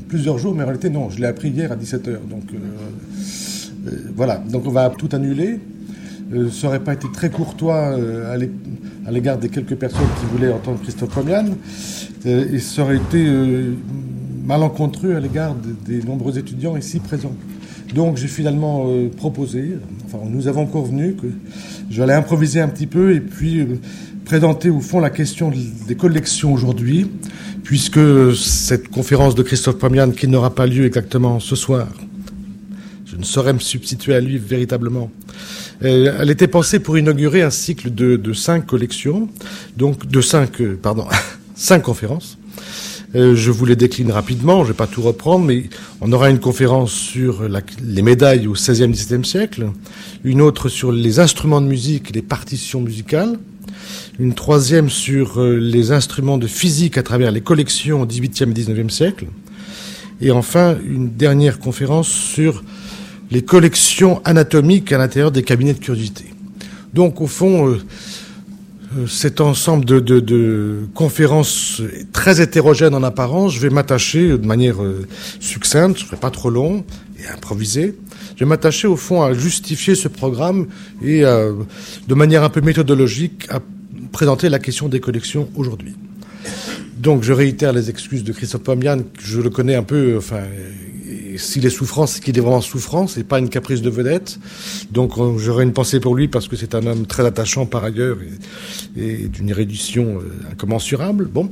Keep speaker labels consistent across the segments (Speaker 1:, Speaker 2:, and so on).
Speaker 1: plusieurs jours, mais en réalité, non, je l'ai appris hier à 17h. Donc, voilà. Donc, on va tout annuler. Ça n'aurait pas été très courtois à l'égard des quelques personnes qui voulaient entendre Christophe Pomian. Et ça aurait été malencontreux à l'égard des nombreux étudiants ici présents. Donc, j'ai finalement proposé, enfin, nous avons convenu que j'allais improviser un petit peu et puis présenter au fond la question des collections aujourd'hui, puisque cette conférence de Christophe Pomian, qui n'aura pas lieu exactement ce soir, je ne saurais me substituer à lui véritablement. Elle était pensée pour inaugurer un cycle de 5 collections, donc de 5 conférences. Je vous les décline rapidement, je ne vais pas tout reprendre, mais on aura une conférence sur les médailles au XVIe, XVIIe siècle, une autre sur les instruments de musique et les partitions musicales, une troisième sur les instruments de physique à travers les collections au XVIIIe et XIXe siècle, et enfin une dernière conférence sur les collections anatomiques à l'intérieur des cabinets de curiosité. Donc au fond, cet ensemble de conférences très hétérogènes en apparence, je vais m'attacher de manière succincte, je ne ferai pas trop long et improviser, je vais m'attacher au fond à justifier ce programme et de manière un peu méthodologique à présenter la question des collections aujourd'hui. Donc je réitère les excuses de Christophe Pomian, je le connais un peu, enfin, s'il est souffrant, c'est qu'il est vraiment souffrant, c'est pas une caprice de vedette. Donc j'aurais une pensée pour lui parce que c'est un homme très attachant par ailleurs et d'une érudition incommensurable. Bon.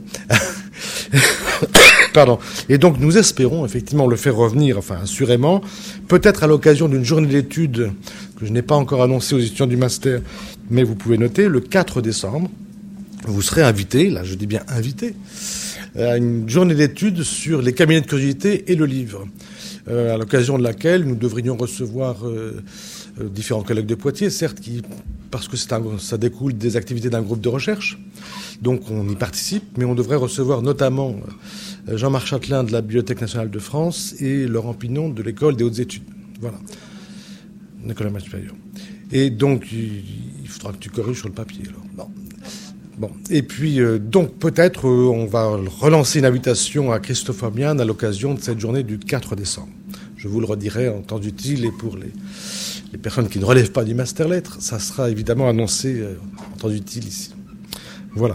Speaker 1: Pardon. Et donc nous espérons effectivement le faire revenir, enfin assurément, peut-être à l'occasion d'une journée d'études que je n'ai pas encore annoncée aux étudiants du master, mais vous pouvez noter, le 4 décembre, vous serez invité, là je dis bien invité, à une journée d'études sur les cabinets de curiosité et le livre, à l'occasion de laquelle nous devrions recevoir différents collègues de Poitiers, certes, parce que ça découle des activités d'un groupe de recherche, donc on y participe, mais on devrait recevoir notamment Jean-Marc Châtelain de la Bibliothèque nationale de France et Laurent Pinon de l'École des hautes études. Voilà. L'école supérieure. Et donc, il faudra que tu corriges sur le papier, alors. Non. Bon. Et puis, donc, peut-être, on va relancer une invitation à Christophe Pomian à l'occasion de cette journée du 4 décembre. Je vous le redirai en temps utile et pour les personnes qui ne relèvent pas du Master Lettres, ça sera évidemment annoncé en temps utile ici. Voilà.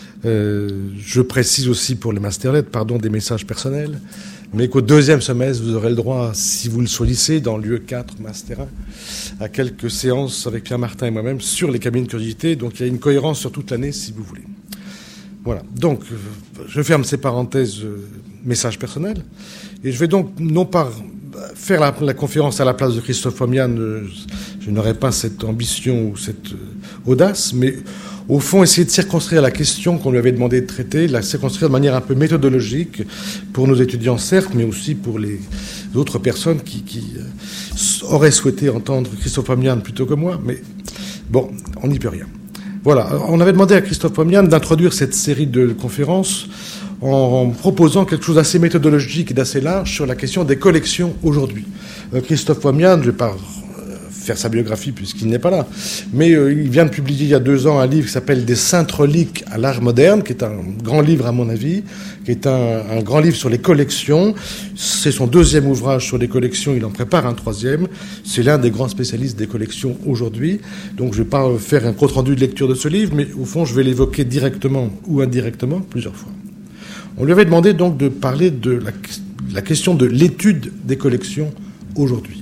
Speaker 1: Je précise aussi pour les Master Lettres, des messages personnels, mais qu'au deuxième semestre, vous aurez le droit, si vous le choisissez, dans l'UE 4, Master 1, à quelques séances avec Pierre Martin et moi-même sur les cabinets de curiosité. Donc il y a une cohérence sur toute l'année, si vous voulez. Voilà. Donc, je ferme ces parenthèses messages personnels. Et je vais donc, non pas faire la conférence à la place de Christophe Pomian, je n'aurai pas cette ambition ou cette audace, mais au fond, essayer de circonscrire la question qu'on lui avait demandé de traiter, la circonscrire de manière un peu méthodologique pour nos étudiants, certes, mais aussi pour les autres personnes qui auraient souhaité entendre Christophe Pomian plutôt que moi. Mais bon, on n'y peut rien. Voilà, on avait demandé à Christophe Pomian d'introduire cette série de conférences en proposant quelque chose d'assez méthodologique et d'assez large sur la question des collections aujourd'hui. Christophe Pomian, je ne vais pas faire sa biographie puisqu'il n'est pas là, mais il vient de publier il y a 2 ans un livre qui s'appelle « Des saintes reliques à l'art moderne », qui est un grand livre à mon avis, qui est un grand livre sur les collections. C'est son 2e ouvrage sur les collections, il en prépare un 3e. C'est l'un des grands spécialistes des collections aujourd'hui. Donc je ne vais pas faire un compte-rendu de lecture de ce livre, mais au fond je vais l'évoquer directement ou indirectement plusieurs fois. On lui avait demandé donc de parler de la question de l'étude des collections aujourd'hui.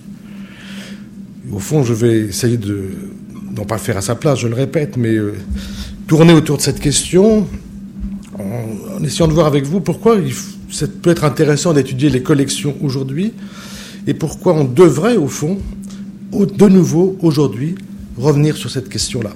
Speaker 1: Au fond, je vais essayer de, non pas le faire à sa place, je le répète, mais tourner autour de cette question en essayant de voir avec vous pourquoi ça peut être intéressant d'étudier les collections aujourd'hui et pourquoi on devrait, au fond, de nouveau, aujourd'hui, revenir sur cette question-là.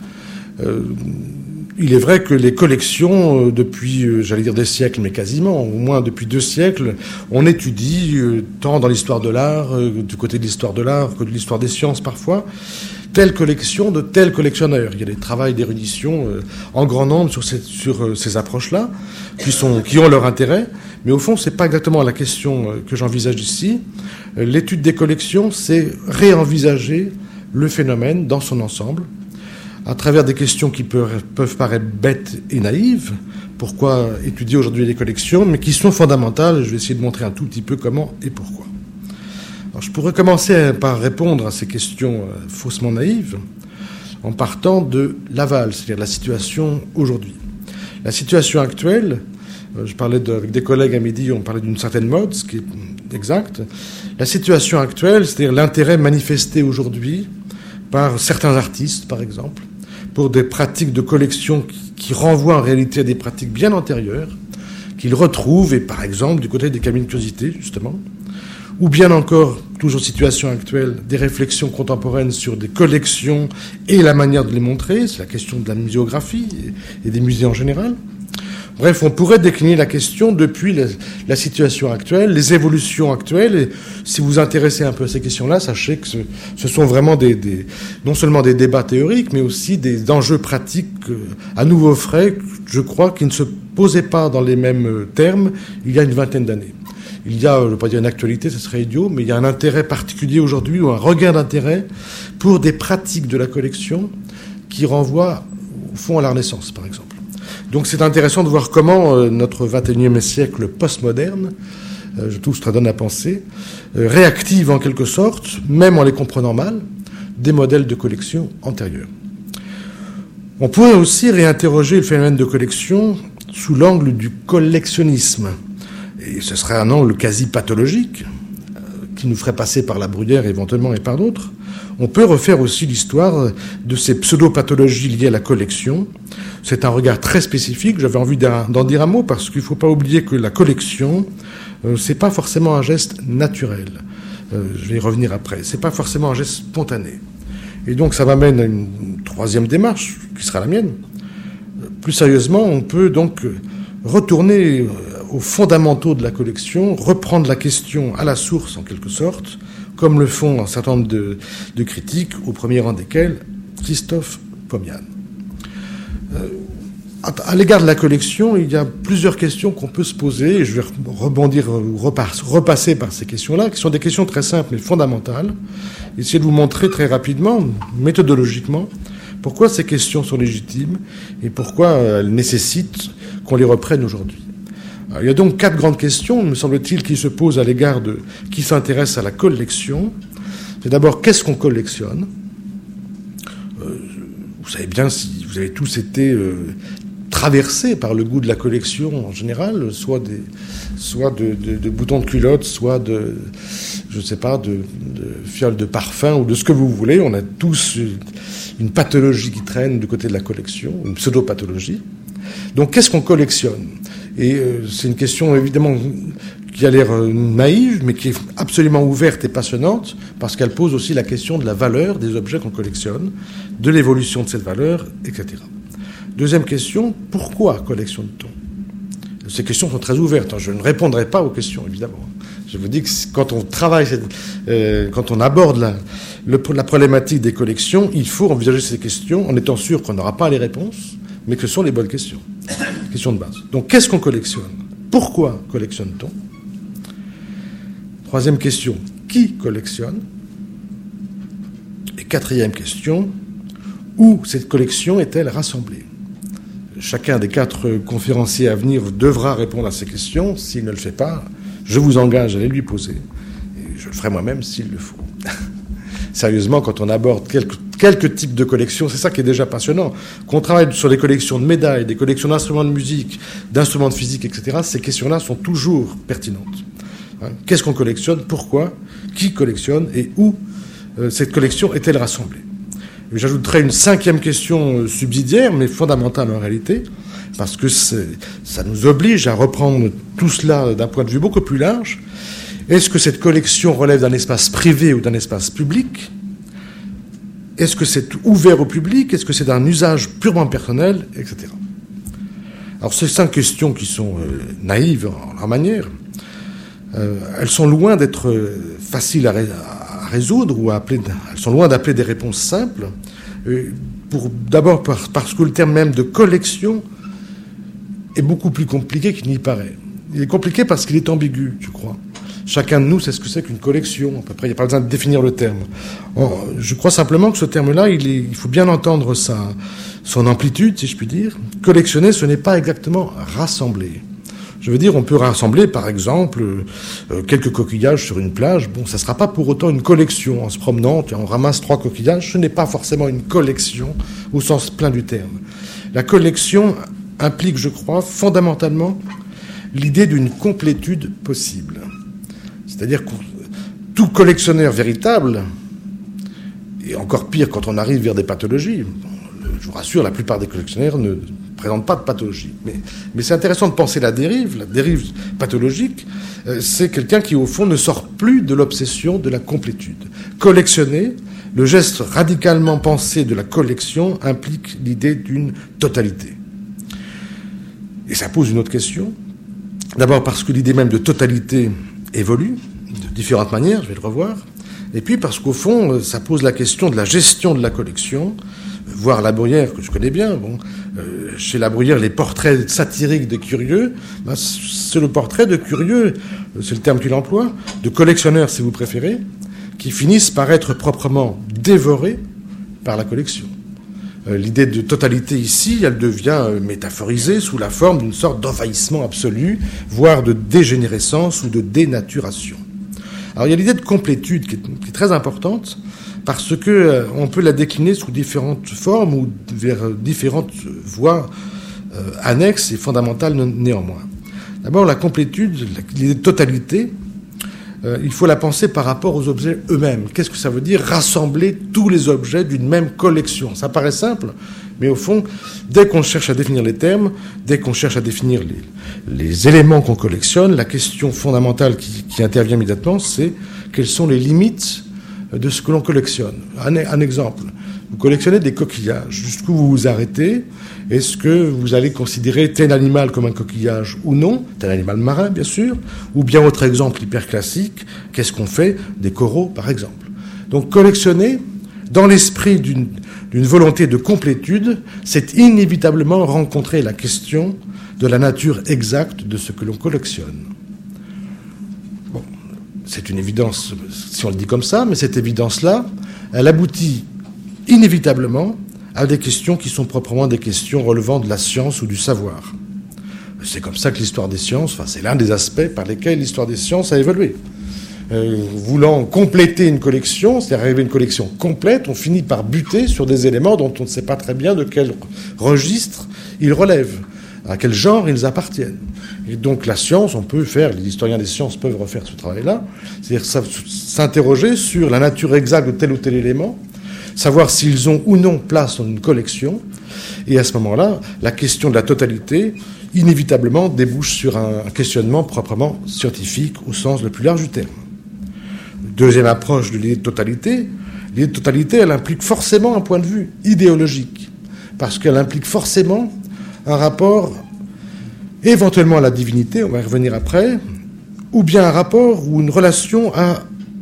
Speaker 1: Il est vrai que les collections, depuis, j'allais dire des siècles, mais quasiment, au moins depuis 2 siècles, on étudie, tant dans l'histoire de l'art, du côté de l'histoire de l'art, que de l'histoire des sciences parfois, telle collection de tel collectionneur. Il y a des travaux d'érudition en grand nombre sur ces approches-là, qui ont leur intérêt, mais au fond, c'est pas exactement la question que j'envisage ici. L'étude des collections, c'est réenvisager le phénomène dans son ensemble, à travers des questions qui peuvent paraître bêtes et naïves. Pourquoi étudier aujourd'hui les collections, mais qui sont fondamentales. Je vais essayer de montrer un tout petit peu comment et pourquoi. Alors, je pourrais commencer par répondre à ces questions faussement naïves en partant de l'aval, c'est-à-dire la situation aujourd'hui. La situation actuelle, je parlais avec des collègues à midi, on parlait d'une certaine mode, ce qui est exact. La situation actuelle, c'est-à-dire l'intérêt manifesté aujourd'hui par certains artistes, par exemple, pour des pratiques de collection qui renvoient en réalité à des pratiques bien antérieures, qu'ils retrouvent, et par exemple du côté des cabines de curiosité, justement, ou bien encore, toujours situation actuelle, des réflexions contemporaines sur des collections et la manière de les montrer, c'est la question de la muséographie et des musées en général. Bref, on pourrait décliner la question depuis la situation actuelle, les évolutions actuelles. Et si vous vous intéressez un peu à ces questions-là, sachez que ce sont vraiment non seulement des débats théoriques, mais aussi des enjeux pratiques à nouveau frais, je crois, qui ne se posaient pas dans les mêmes termes il y a une vingtaine d'années. Il y a, je ne veux pas dire une actualité, ce serait idiot, mais il y a un intérêt particulier aujourd'hui, ou un regain d'intérêt pour des pratiques de la collection qui renvoient, au fond, à la Renaissance, par exemple. Donc c'est intéressant de voir comment notre 21e siècle postmoderne, je trouve que ça donne à penser, réactive en quelque sorte, même en les comprenant mal, des modèles de collection antérieurs. On pourrait aussi réinterroger le phénomène de collection sous l'angle du collectionnisme. Et ce serait un angle quasi pathologique, qui nous ferait passer par la Bruyère éventuellement et par d'autres. On peut refaire aussi l'histoire de ces pseudo-pathologies liées à la collection. C'est un regard très spécifique. J'avais envie d'en dire un mot parce qu'il ne faut pas oublier que la collection, c'est pas forcément un geste naturel. Je vais y revenir après. C'est pas forcément un geste spontané. Et donc ça m'amène à une troisième démarche qui sera la mienne. Plus sérieusement, on peut donc retourner aux fondamentaux de la collection, reprendre la question à la source en quelque sorte, comme le font un certain nombre de critiques, au premier rang desquels Christophe Pomian. À l'égard de la collection, il y a plusieurs questions qu'on peut se poser, et je vais rebondir ou repasser par ces questions-là, qui sont des questions très simples mais fondamentales. Essayer de vous montrer très rapidement, méthodologiquement, pourquoi ces questions sont légitimes et pourquoi elles nécessitent qu'on les reprenne aujourd'hui. Alors, il y a donc 4 grandes questions, me semble-t-il, qui se posent à l'égard de qui s'intéresse à la collection. C'est d'abord, qu'est-ce qu'on collectionne ? Vous savez bien, si vous avez tous été traversés par le goût de la collection en général, soit de boutons de culotte, soit de fioles de parfum ou de ce que vous voulez. On a tous une pathologie qui traîne du côté de la collection, une pseudo-pathologie. Donc, qu'est-ce qu'on collectionne ? Et c'est une question, évidemment, qui a l'air naïve, mais qui est absolument ouverte et passionnante, parce qu'elle pose aussi la question de la valeur des objets qu'on collectionne, de l'évolution de cette valeur, etc. Deuxième question, pourquoi collectionne-t-on ? Ces questions sont très ouvertes. Je ne répondrai pas aux questions, évidemment. Je vous dis que quand on travaille, quand on aborde la problématique des collections, il faut envisager ces questions en étant sûr qu'on n'aura pas les réponses, mais que ce sont les bonnes questions. Questions de base. Donc, qu'est-ce qu'on collectionne ? Pourquoi collectionne-t-on ? Troisième question, qui collectionne ? Et quatrième question, où cette collection est-elle rassemblée ? Chacun des 4 conférenciers à venir devra répondre à ces questions. S'il ne le fait pas, je vous engage à les lui poser. Et je le ferai moi-même s'il le faut. Sérieusement, quand on aborde quelques types de collections, c'est ça qui est déjà passionnant. Qu'on travaille sur des collections de médailles, des collections d'instruments de musique, d'instruments de physique, etc., ces questions-là sont toujours pertinentes. Qu'est-ce qu'on collectionne ? Pourquoi ? Qui collectionne ? Et où cette collection est-elle rassemblée ? Et j'ajouterai une 5e question subsidiaire, mais fondamentale en réalité, parce que ça nous oblige à reprendre tout cela d'un point de vue beaucoup plus large. Est-ce que cette collection relève d'un espace privé ou d'un espace public ? Est-ce que c'est ouvert au public ? Est-ce que c'est d'un usage purement personnel, etc. Alors, ces 5 questions qui sont naïves en leur manière, elles sont loin d'être faciles à résoudre ou elles sont loin d'appeler des réponses simples. D'abord parce que le terme même de collection est beaucoup plus compliqué qu'il n'y paraît. Il est compliqué parce qu'il est ambigu, je crois. Chacun de nous sait ce que c'est qu'une collection. À peu près, il n'y a pas besoin de définir le terme. Je crois simplement que ce terme-là, il faut bien entendre son amplitude, si je puis dire. Collectionner, ce n'est pas exactement rassembler. Je veux dire, on peut rassembler, par exemple, quelques coquillages sur une plage. Bon, ça ne sera pas pour autant une collection. En se promenant, on ramasse 3 coquillages. Ce n'est pas forcément une collection au sens plein du terme. La collection implique, je crois, fondamentalement l'idée d'une complétude possible. C'est-à-dire que tout collectionneur véritable, et encore pire quand on arrive vers des pathologies, je vous rassure, la plupart des collectionneurs ne présentent pas de pathologie. Mais c'est intéressant de penser la dérive pathologique, c'est quelqu'un qui, au fond, ne sort plus de l'obsession de la complétude. Collectionner, le geste radicalement pensé de la collection implique l'idée d'une totalité. Et ça pose une autre question. D'abord parce que l'idée même de totalité évolue de différentes manières, je vais le revoir. Et puis parce qu'au fond, ça pose la question de la gestion de la collection. Voir La Bruyère, que je connais bien, chez La Bruyère, les portraits satiriques de curieux, c'est le portrait de curieux, c'est le terme qu'il emploie, de collectionneurs, si vous préférez, qui finissent par être proprement dévorés par la collection. L'idée de totalité ici, elle devient métaphorisée sous la forme d'une sorte d'envahissement absolu, voire de dégénérescence ou de dénaturation. Alors il y a l'idée de complétude qui est très importante, parce que on peut la décliner sous différentes formes ou vers différentes voies annexes et fondamentales néanmoins. D'abord, la complétude, l'idée de totalité, il faut la penser par rapport aux objets eux-mêmes. Qu'est-ce que ça veut dire rassembler tous les objets d'une même collection? Ça paraît simple, mais au fond, dès qu'on cherche à définir les termes, dès qu'on cherche à définir les éléments qu'on collectionne, la question fondamentale qui intervient immédiatement, c'est quelles sont les limites de ce que l'on collectionne. Un exemple, vous collectionnez des coquillages. Jusqu'où vous vous arrêtez? Est-ce que vous allez considérer tel animal comme un coquillage ou non? Tel animal marin, bien sûr. Ou bien autre exemple hyper classique, qu'est-ce qu'on fait des coraux, par exemple? Donc collectionner, dans l'esprit d'une volonté de complétude, c'est inévitablement rencontrer la question de la nature exacte de ce que l'on collectionne. Bon, c'est une évidence, si on le dit comme ça, mais cette évidence-là, elle aboutit inévitablement à des questions qui sont proprement des questions relevant de la science ou du savoir. C'est comme ça que l'histoire des sciences, c'est l'un des aspects par lesquels l'histoire des sciences a évolué. Voulant compléter une collection, c'est-à-dire arriver à une collection complète, on finit par buter sur des éléments dont on ne sait pas très bien de quel registre ils relèvent, à quel genre ils appartiennent. Et donc la science, les historiens des sciences peuvent refaire ce travail-là, c'est-à-dire s'interroger sur la nature exacte de tel ou tel élément, savoir s'ils ont ou non place dans une collection, et à ce moment-là, la question de la totalité, inévitablement, débouche sur un questionnement proprement scientifique au sens le plus large du terme. Deuxième approche de l'idée de totalité, elle implique forcément un point de vue idéologique, parce qu'elle implique forcément un rapport éventuellement à la divinité, on va y revenir après, ou bien un rapport ou une relation à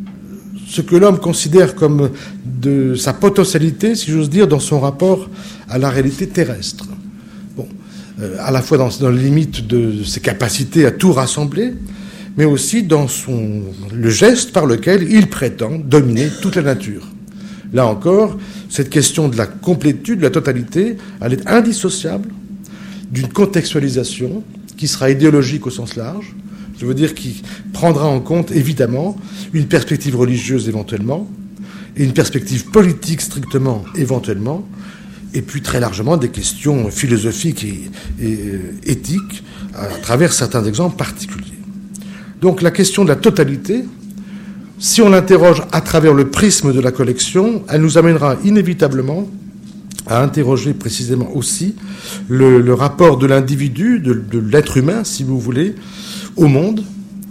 Speaker 1: ce que l'homme considère comme de sa potentialité, si j'ose dire, dans son rapport à la réalité terrestre. Bon, à la fois dans les limites de ses capacités à tout rassembler, mais aussi dans le geste par lequel il prétend dominer toute la nature. Là encore, cette question de la complétude, de la totalité, elle est indissociable d'une contextualisation qui sera idéologique au sens large, je veux dire qui prendra en compte évidemment une perspective religieuse éventuellement, et une perspective politique strictement éventuellement, et puis très largement des questions philosophiques et éthiques à travers certains exemples particuliers. Donc la question de la totalité, si on l'interroge à travers le prisme de la collection, elle nous amènera inévitablement à interroger précisément aussi le rapport de l'individu, de l'être humain, si vous voulez, au monde,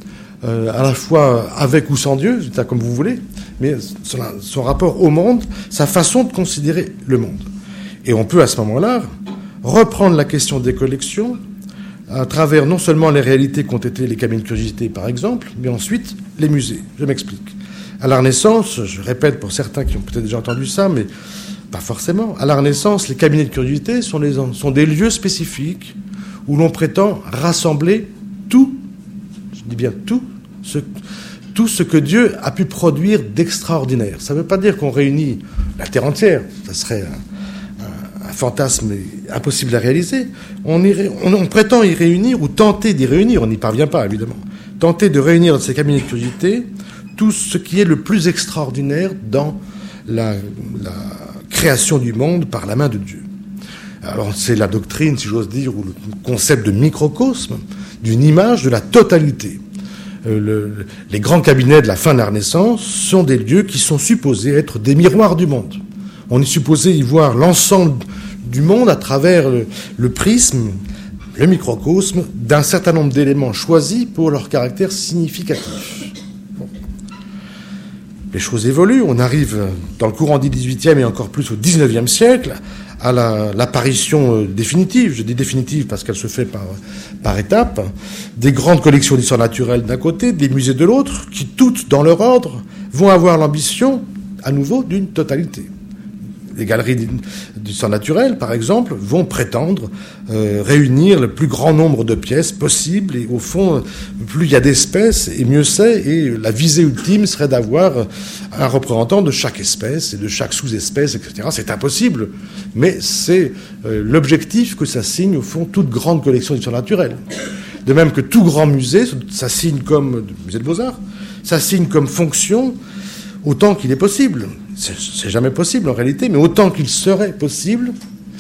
Speaker 1: à la fois avec ou sans Dieu, c'est comme vous voulez, mais son rapport au monde, sa façon de considérer le monde. Et on peut à ce moment-là reprendre la question des collections à travers non seulement les réalités qu'ont été les cabines de curiosité, par exemple, mais ensuite les musées. Je m'explique. À la Renaissance, je répète pour certains qui ont peut-être déjà entendu ça, mais pas forcément. À la Renaissance, les cabinets de curiosité sont des lieux spécifiques où l'on prétend rassembler tout, je dis bien tout, tout ce que Dieu a pu produire d'extraordinaire. Ça ne veut pas dire qu'on réunit la terre entière, ça serait un fantasme impossible à réaliser. On prétend y réunir ou tenter d'y réunir, on n'y parvient pas évidemment, tenter de réunir dans ces cabinets de curiosité tout ce qui est le plus extraordinaire dans la création du monde par la main de Dieu. Alors c'est la doctrine, si j'ose dire, ou le concept de microcosme, d'une image de la totalité. Les grands cabinets de la fin de la Renaissance sont des lieux qui sont supposés être des miroirs du monde. On est supposé y voir l'ensemble du monde à travers le prisme, le microcosme, d'un certain nombre d'éléments choisis pour leur caractère significatif. Bon. Les choses évoluent, on arrive dans le courant du XVIIIe et encore plus au XIXe siècle à l'apparition définitive, je dis définitive parce qu'elle se fait par étapes, des grandes collections d'histoire naturelle d'un côté, des musées de l'autre, qui toutes, dans leur ordre, vont avoir l'ambition, à nouveau, d'une totalité. Les galeries d'histoire naturelle, par exemple, vont prétendre réunir le plus grand nombre de pièces possible, et au fond, plus il y a d'espèces, et mieux c'est, et la visée ultime serait d'avoir un représentant de chaque espèce et de chaque sous-espèce, etc. C'est impossible, mais c'est l'objectif que ça signe, au fond, toute grande collection d'histoire naturelle. De même que tout grand musée, ça signe comme le musée de Beaux-Arts, ça signe comme fonction autant qu'il est possible. C'est jamais possible en réalité, mais autant qu'il serait possible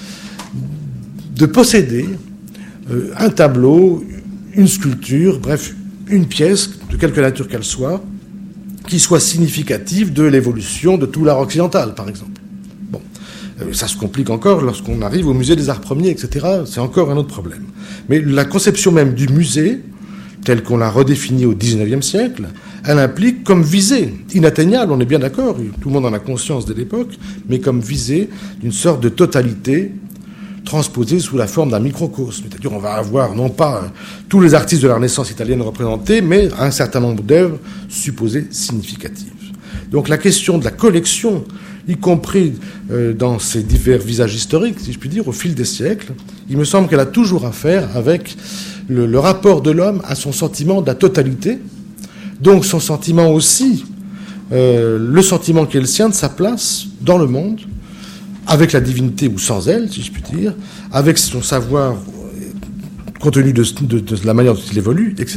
Speaker 1: de posséder un tableau, une sculpture, bref, une pièce, de quelque nature qu'elle soit, qui soit significative de l'évolution de tout l'art occidental, par exemple. Bon, ça se complique encore lorsqu'on arrive au musée des arts premiers, etc. C'est encore un autre problème. Mais la conception même du musée, telle qu'on l'a redéfinie au XIXe siècle, elle implique comme visée, inatteignable, on est bien d'accord, tout le monde en a conscience dès l'époque, mais comme visée d'une sorte de totalité transposée sous la forme d'un microcosme. C'est-à-dire on va avoir non pas tous les artistes de la Renaissance italienne représentés, mais un certain nombre d'œuvres supposées significatives. Donc la question de la collection, y compris dans ces divers visages historiques, si je puis dire, au fil des siècles, il me semble qu'elle a toujours à faire avec le rapport de l'homme à son sentiment de la totalité, donc son sentiment aussi, le sentiment qui est le sien de sa place dans le monde, avec la divinité ou sans elle, si je puis dire, avec son savoir compte tenu de la manière dont il évolue, etc.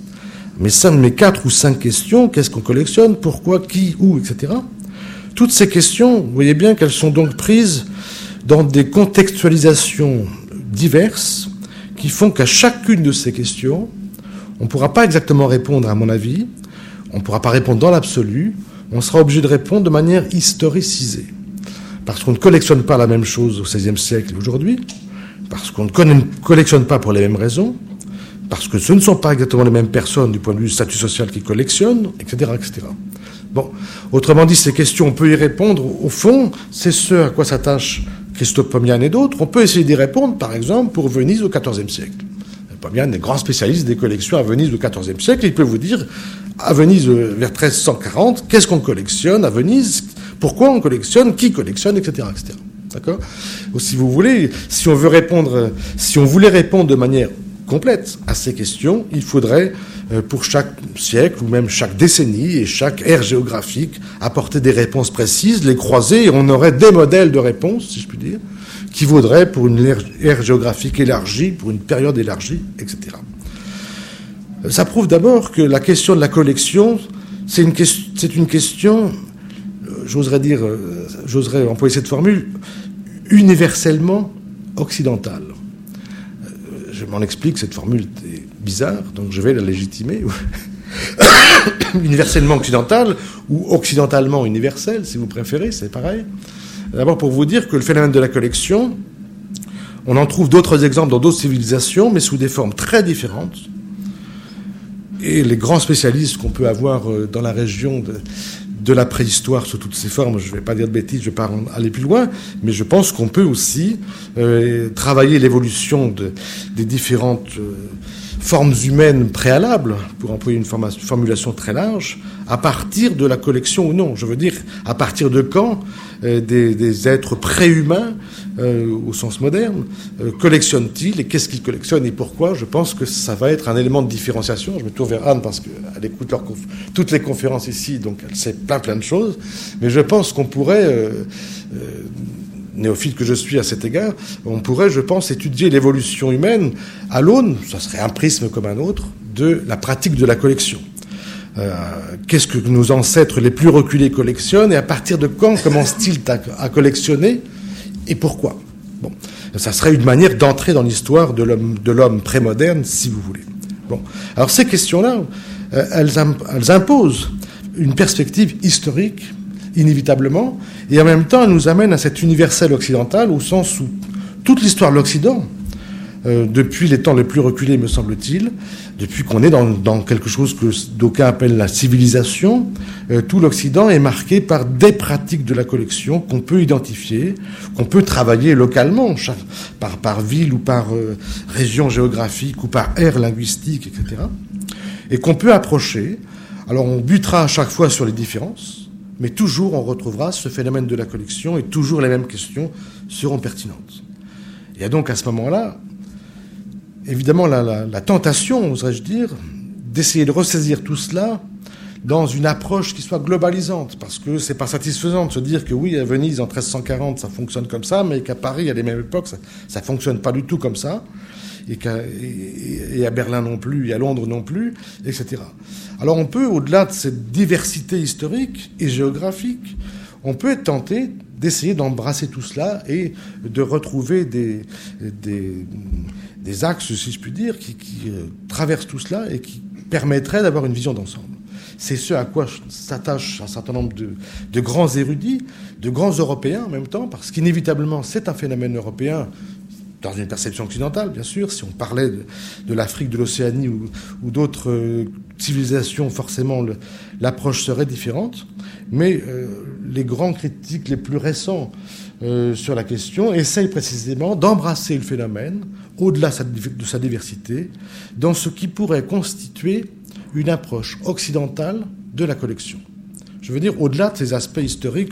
Speaker 1: Mes 4 ou 5 questions, qu'est-ce qu'on collectionne, pourquoi, qui, où, etc. Toutes ces questions, vous voyez bien qu'elles sont donc prises dans des contextualisations diverses qui font qu'à chacune de ces questions, on ne pourra pas exactement répondre, à mon avis, on ne pourra pas répondre dans l'absolu, on sera obligé de répondre de manière historicisée. Parce qu'on ne collectionne pas la même chose au XVIe siècle et aujourd'hui, parce qu'on ne collectionne pas pour les mêmes raisons, parce que ce ne sont pas exactement les mêmes personnes du point de vue du statut social qui collectionnent, etc., etc. Bon, autrement dit, ces questions, on peut y répondre, au fond, c'est ce à quoi s'attache Christophe Pomian et d'autres. On peut essayer d'y répondre, par exemple, pour Venise au XIVe siècle. Pomian est grand spécialiste des collections à Venise au XIVe siècle, il peut vous dire, à Venise, vers 1340, qu'est-ce qu'on collectionne à Venise, pourquoi on collectionne, qui collectionne, etc., etc. D'accord ? Ou si vous voulez, si on voulait répondre de manière complète à ces questions, il faudrait, pour chaque siècle, ou même chaque décennie, et chaque ère géographique, apporter des réponses précises, les croiser, et on aurait des modèles de réponses, si je puis dire, qui vaudraient pour une ère géographique élargie, pour une période élargie, etc. Ça prouve d'abord que la question de la collection, c'est une question, j'oserais employer cette formule, universellement occidentale. Je m'en explique, cette formule est bizarre, donc je vais la légitimer. Universellement occidentale, ou occidentalement universelle, si vous préférez, c'est pareil. D'abord pour vous dire que le phénomène de la collection, on en trouve d'autres exemples dans d'autres civilisations, mais sous des formes très différentes. Et les grands spécialistes qu'on peut avoir dans la région de la préhistoire sous toutes ses formes, je ne vais pas dire de bêtises, je ne vais pas aller plus loin, mais je pense qu'on peut aussi travailler l'évolution des différentes formes humaines préalables, pour employer une formulation très large, à partir de la collection ou non. Je veux dire, à partir de quand des êtres préhumains, au sens moderne, collectionnent-ils, et qu'est-ce qu'ils collectionnent et pourquoi? Je pense que ça va être un élément de différenciation. Je me tourne vers Anne parce qu'elle écoute toutes les conférences ici, donc elle sait plein de choses. Mais je pense qu'on pourrait, néophyte que je suis à cet égard, on pourrait, je pense, étudier l'évolution humaine à l'aune, ça serait un prisme comme un autre, de la pratique de la collection. Qu'est-ce que nos ancêtres les plus reculés collectionnent et à partir de quand commencent-ils à collectionner et pourquoi? Bon, ça serait une manière d'entrer dans l'histoire de l'homme prémoderne, si vous voulez. Bon, alors ces questions-là, elles imposent une perspective historique, inévitablement, et en même temps, elles nous amènent à cet universel occidental, au sens où toute l'histoire de l'Occident, depuis les temps les plus reculés, me semble-t-il, depuis qu'on est dans quelque chose que d'aucuns appellent la civilisation, tout l'Occident est marqué par des pratiques de la collection qu'on peut identifier, qu'on peut travailler localement, par ville ou par région géographique ou par aire linguistique, etc., et qu'on peut approcher. Alors on butera à chaque fois sur les différences, mais toujours on retrouvera ce phénomène de la collection et toujours les mêmes questions seront pertinentes. Et donc à ce moment-là, évidemment, la tentation, oserais-je dire, d'essayer de ressaisir tout cela dans une approche qui soit globalisante, parce que c'est pas satisfaisant de se dire que oui, à Venise, en 1340, ça fonctionne comme ça, mais qu'à Paris, à les mêmes époques, ça fonctionne pas du tout comme ça, et à Berlin non plus, et à Londres non plus, etc. Alors on peut, au-delà de cette diversité historique et géographique, on peut être tenté d'essayer d'embrasser tout cela et de retrouver des axes, si je puis dire, qui traversent tout cela et qui permettraient d'avoir une vision d'ensemble. C'est ce à quoi s'attachent un certain nombre de grands érudits, de grands Européens en même temps, parce qu'inévitablement c'est un phénomène européen dans une perception occidentale, bien sûr. Si on parlait de l'Afrique, de l'Océanie ou d'autres civilisations, forcément l'approche serait différente. Mais les grands critiques les plus récents sur la question essayent précisément d'embrasser le phénomène, au-delà de sa diversité, dans ce qui pourrait constituer une approche occidentale de la collection. Je veux dire, au-delà de ces aspects historiques,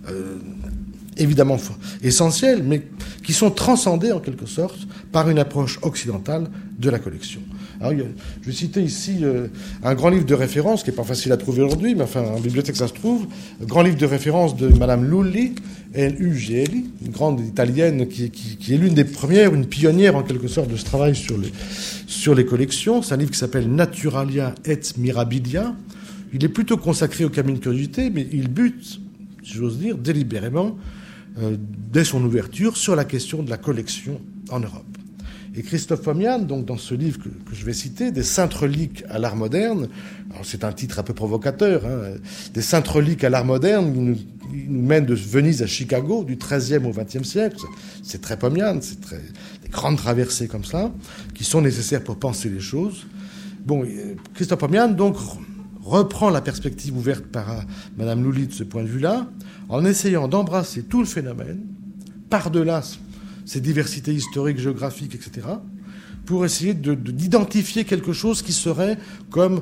Speaker 1: évidemment essentiels, mais qui sont transcendés en quelque sorte par une approche occidentale de la collection. Alors, je vais citer ici un grand livre de référence qui n'est pas facile à trouver aujourd'hui, mais enfin en bibliothèque ça se trouve, un grand livre de référence de Madame Lully, L-U-G-L-I, une grande italienne qui est l'une des premières, une pionnière en quelque sorte de ce travail sur les collections. C'est un livre qui s'appelle Naturalia et Mirabilia. Il est plutôt consacré au camin de curiosité, mais il bute, si j'ose dire, délibérément, dès son ouverture, sur la question de la collection en Europe. Et Christophe Pomian, donc dans ce livre que je vais citer, Des saintes reliques à l'art moderne, alors c'est un titre un peu provocateur, hein, Des saintes reliques à l'art moderne, il nous mène de Venise à Chicago, du XIIIe au XXe siècle. C'est très Pomian, c'est des grandes traversées comme ça, qui sont nécessaires pour penser les choses. Bon, Christophe Pomian, donc, reprend la perspective ouverte par Madame Lully de ce point de vue-là, en essayant d'embrasser tout le phénomène, par-delà ces diversités historiques, géographiques, etc., pour essayer d'identifier quelque chose qui serait comme,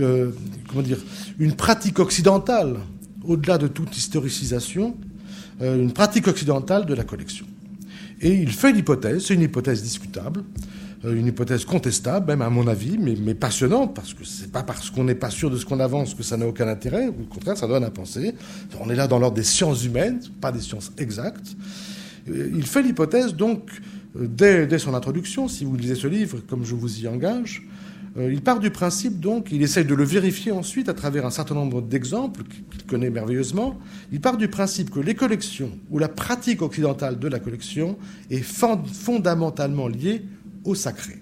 Speaker 1: une pratique occidentale, au-delà de toute historicisation, une pratique occidentale de la collection. Et il fait l'hypothèse, c'est une hypothèse discutable, une hypothèse contestable, même à mon avis, mais passionnante, parce que c'est pas parce qu'on n'est pas sûr de ce qu'on avance que ça n'a aucun intérêt, au contraire, ça donne à penser. On est là dans l'ordre des sciences humaines, pas des sciences exactes. Il fait l'hypothèse, donc, dès son introduction, si vous lisez ce livre, comme je vous y engage, il part du principe, donc, il essaye de le vérifier ensuite à travers un certain nombre d'exemples qu'il connaît merveilleusement. Il part du principe que les collections, ou la pratique occidentale de la collection, est fondamentalement liée au sacré.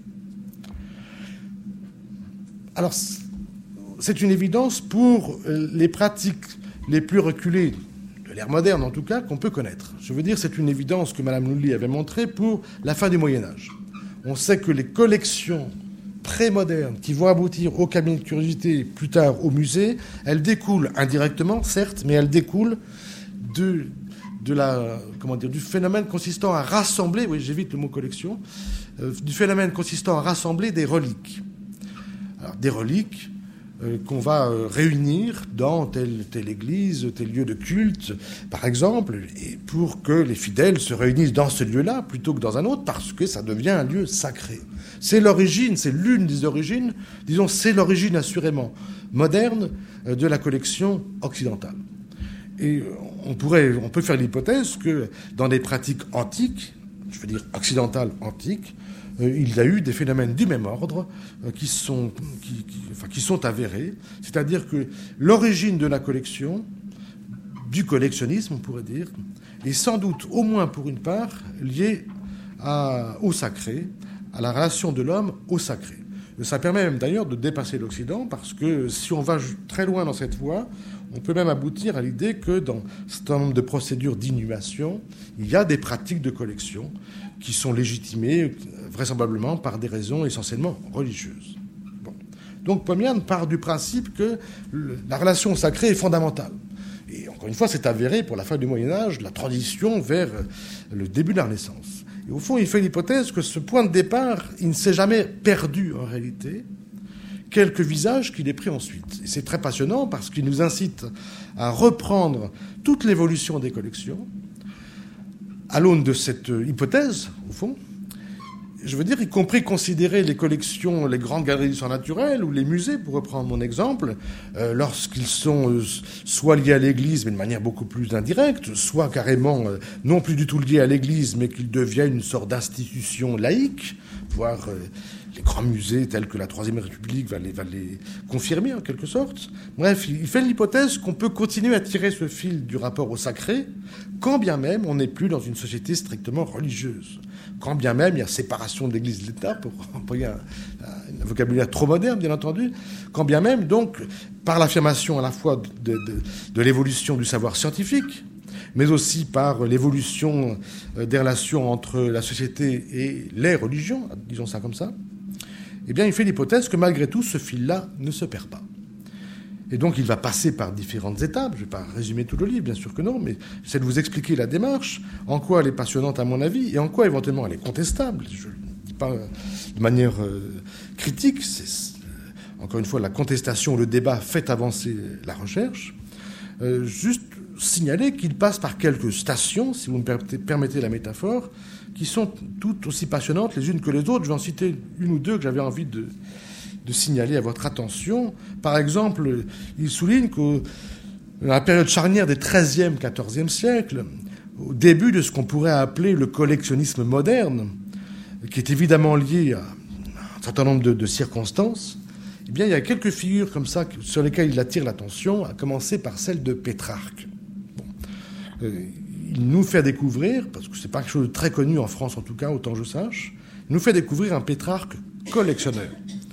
Speaker 1: Alors, c'est une évidence pour les pratiques les plus reculées, de l'ère moderne en tout cas, qu'on peut connaître. Je veux dire, c'est une évidence que Mme Lully avait montrée pour la fin du Moyen-Âge. On sait que les collections pré-modernes qui vont aboutir au cabinet de curiosité, plus tard au musée, elles découlent indirectement, certes, mais elles découlent du phénomène consistant à rassembler, oui, j'évite le mot collection, du phénomène consistant à rassembler des reliques. Alors, des reliques qu'on va réunir dans telle église, tel lieu de culte, par exemple, et pour que les fidèles se réunissent dans ce lieu-là plutôt que dans un autre, parce que ça devient un lieu sacré. C'est l'origine, c'est l'une des origines, disons, c'est l'origine assurément moderne de la collection occidentale. Et on peut faire l'hypothèse que dans des pratiques antiques, je veux dire occidentales antiques, il y a eu des phénomènes du même ordre qui sont avérés. C'est-à-dire que l'origine de la collection, du collectionnisme, on pourrait dire, est sans doute, au moins pour une part, liée au sacré, à la relation de l'homme au sacré. Ça permet même d'ailleurs de dépasser l'Occident, parce que si on va très loin dans cette voie, on peut même aboutir à l'idée que dans un certain nombre de procédures d'inhumation, il y a des pratiques de collection qui sont légitimées vraisemblablement par des raisons essentiellement religieuses. Bon. Donc Pomian part du principe que la relation au sacré est fondamentale. Et encore une fois, c'est avéré pour la fin du Moyen-Âge, la transition vers le début de la Renaissance. Et au fond, il fait l'hypothèse que ce point de départ, il ne s'est jamais perdu en réalité, quelques visages qu'il est pris ensuite. Et c'est très passionnant parce qu'il nous incite à reprendre toute l'évolution des collections à l'aune de cette hypothèse, au fond. Je veux dire, y compris considérer les collections, les grandes galeries d'histoire naturelle ou les musées, pour reprendre mon exemple, lorsqu'ils sont soit liés à l'Église, mais de manière beaucoup plus indirecte, soit carrément non plus du tout liés à l'Église, mais qu'ils deviennent une sorte d'institution laïque, voire les grands musées tels que la Troisième République va les confirmer en quelque sorte. Bref, il fait l'hypothèse qu'on peut continuer à tirer ce fil du rapport au sacré, quand bien même on n'est plus dans une société strictement religieuse. Quand bien même il y a séparation de l'Église et de l'État, pour employer un vocabulaire trop moderne, bien entendu, quand bien même, donc, par l'affirmation à la fois de l'évolution du savoir scientifique, mais aussi par l'évolution des relations entre la société et les religions, disons ça comme ça, eh bien, il fait l'hypothèse que malgré tout, ce fil-là ne se perd pas. Et donc, il va passer par différentes étapes. Je ne vais pas résumer tout le livre, bien sûr que non, mais j'essaie de vous expliquer la démarche, en quoi elle est passionnante à mon avis, et en quoi éventuellement elle est contestable. Je ne dis pas de manière critique. C'est, encore une fois, la contestation, le débat fait avancer la recherche. Juste signaler qu'il passe par quelques stations, si vous me permettez la métaphore, qui sont toutes aussi passionnantes les unes que les autres. Je vais en citer une ou deux que j'avais envie de signaler à votre attention. Par exemple, il souligne que dans la période charnière des XIIIe, XIVe siècles, au début de ce qu'on pourrait appeler le collectionnisme moderne, qui est évidemment lié à un certain nombre de circonstances, eh bien, il y a quelques figures comme ça sur lesquelles il attire l'attention, à commencer par celle de Pétrarque. Bon. Il nous fait découvrir, parce que c'est pas quelque chose de très connu en France en tout cas, autant je sache, il nous fait découvrir un Pétrarque collectionneur.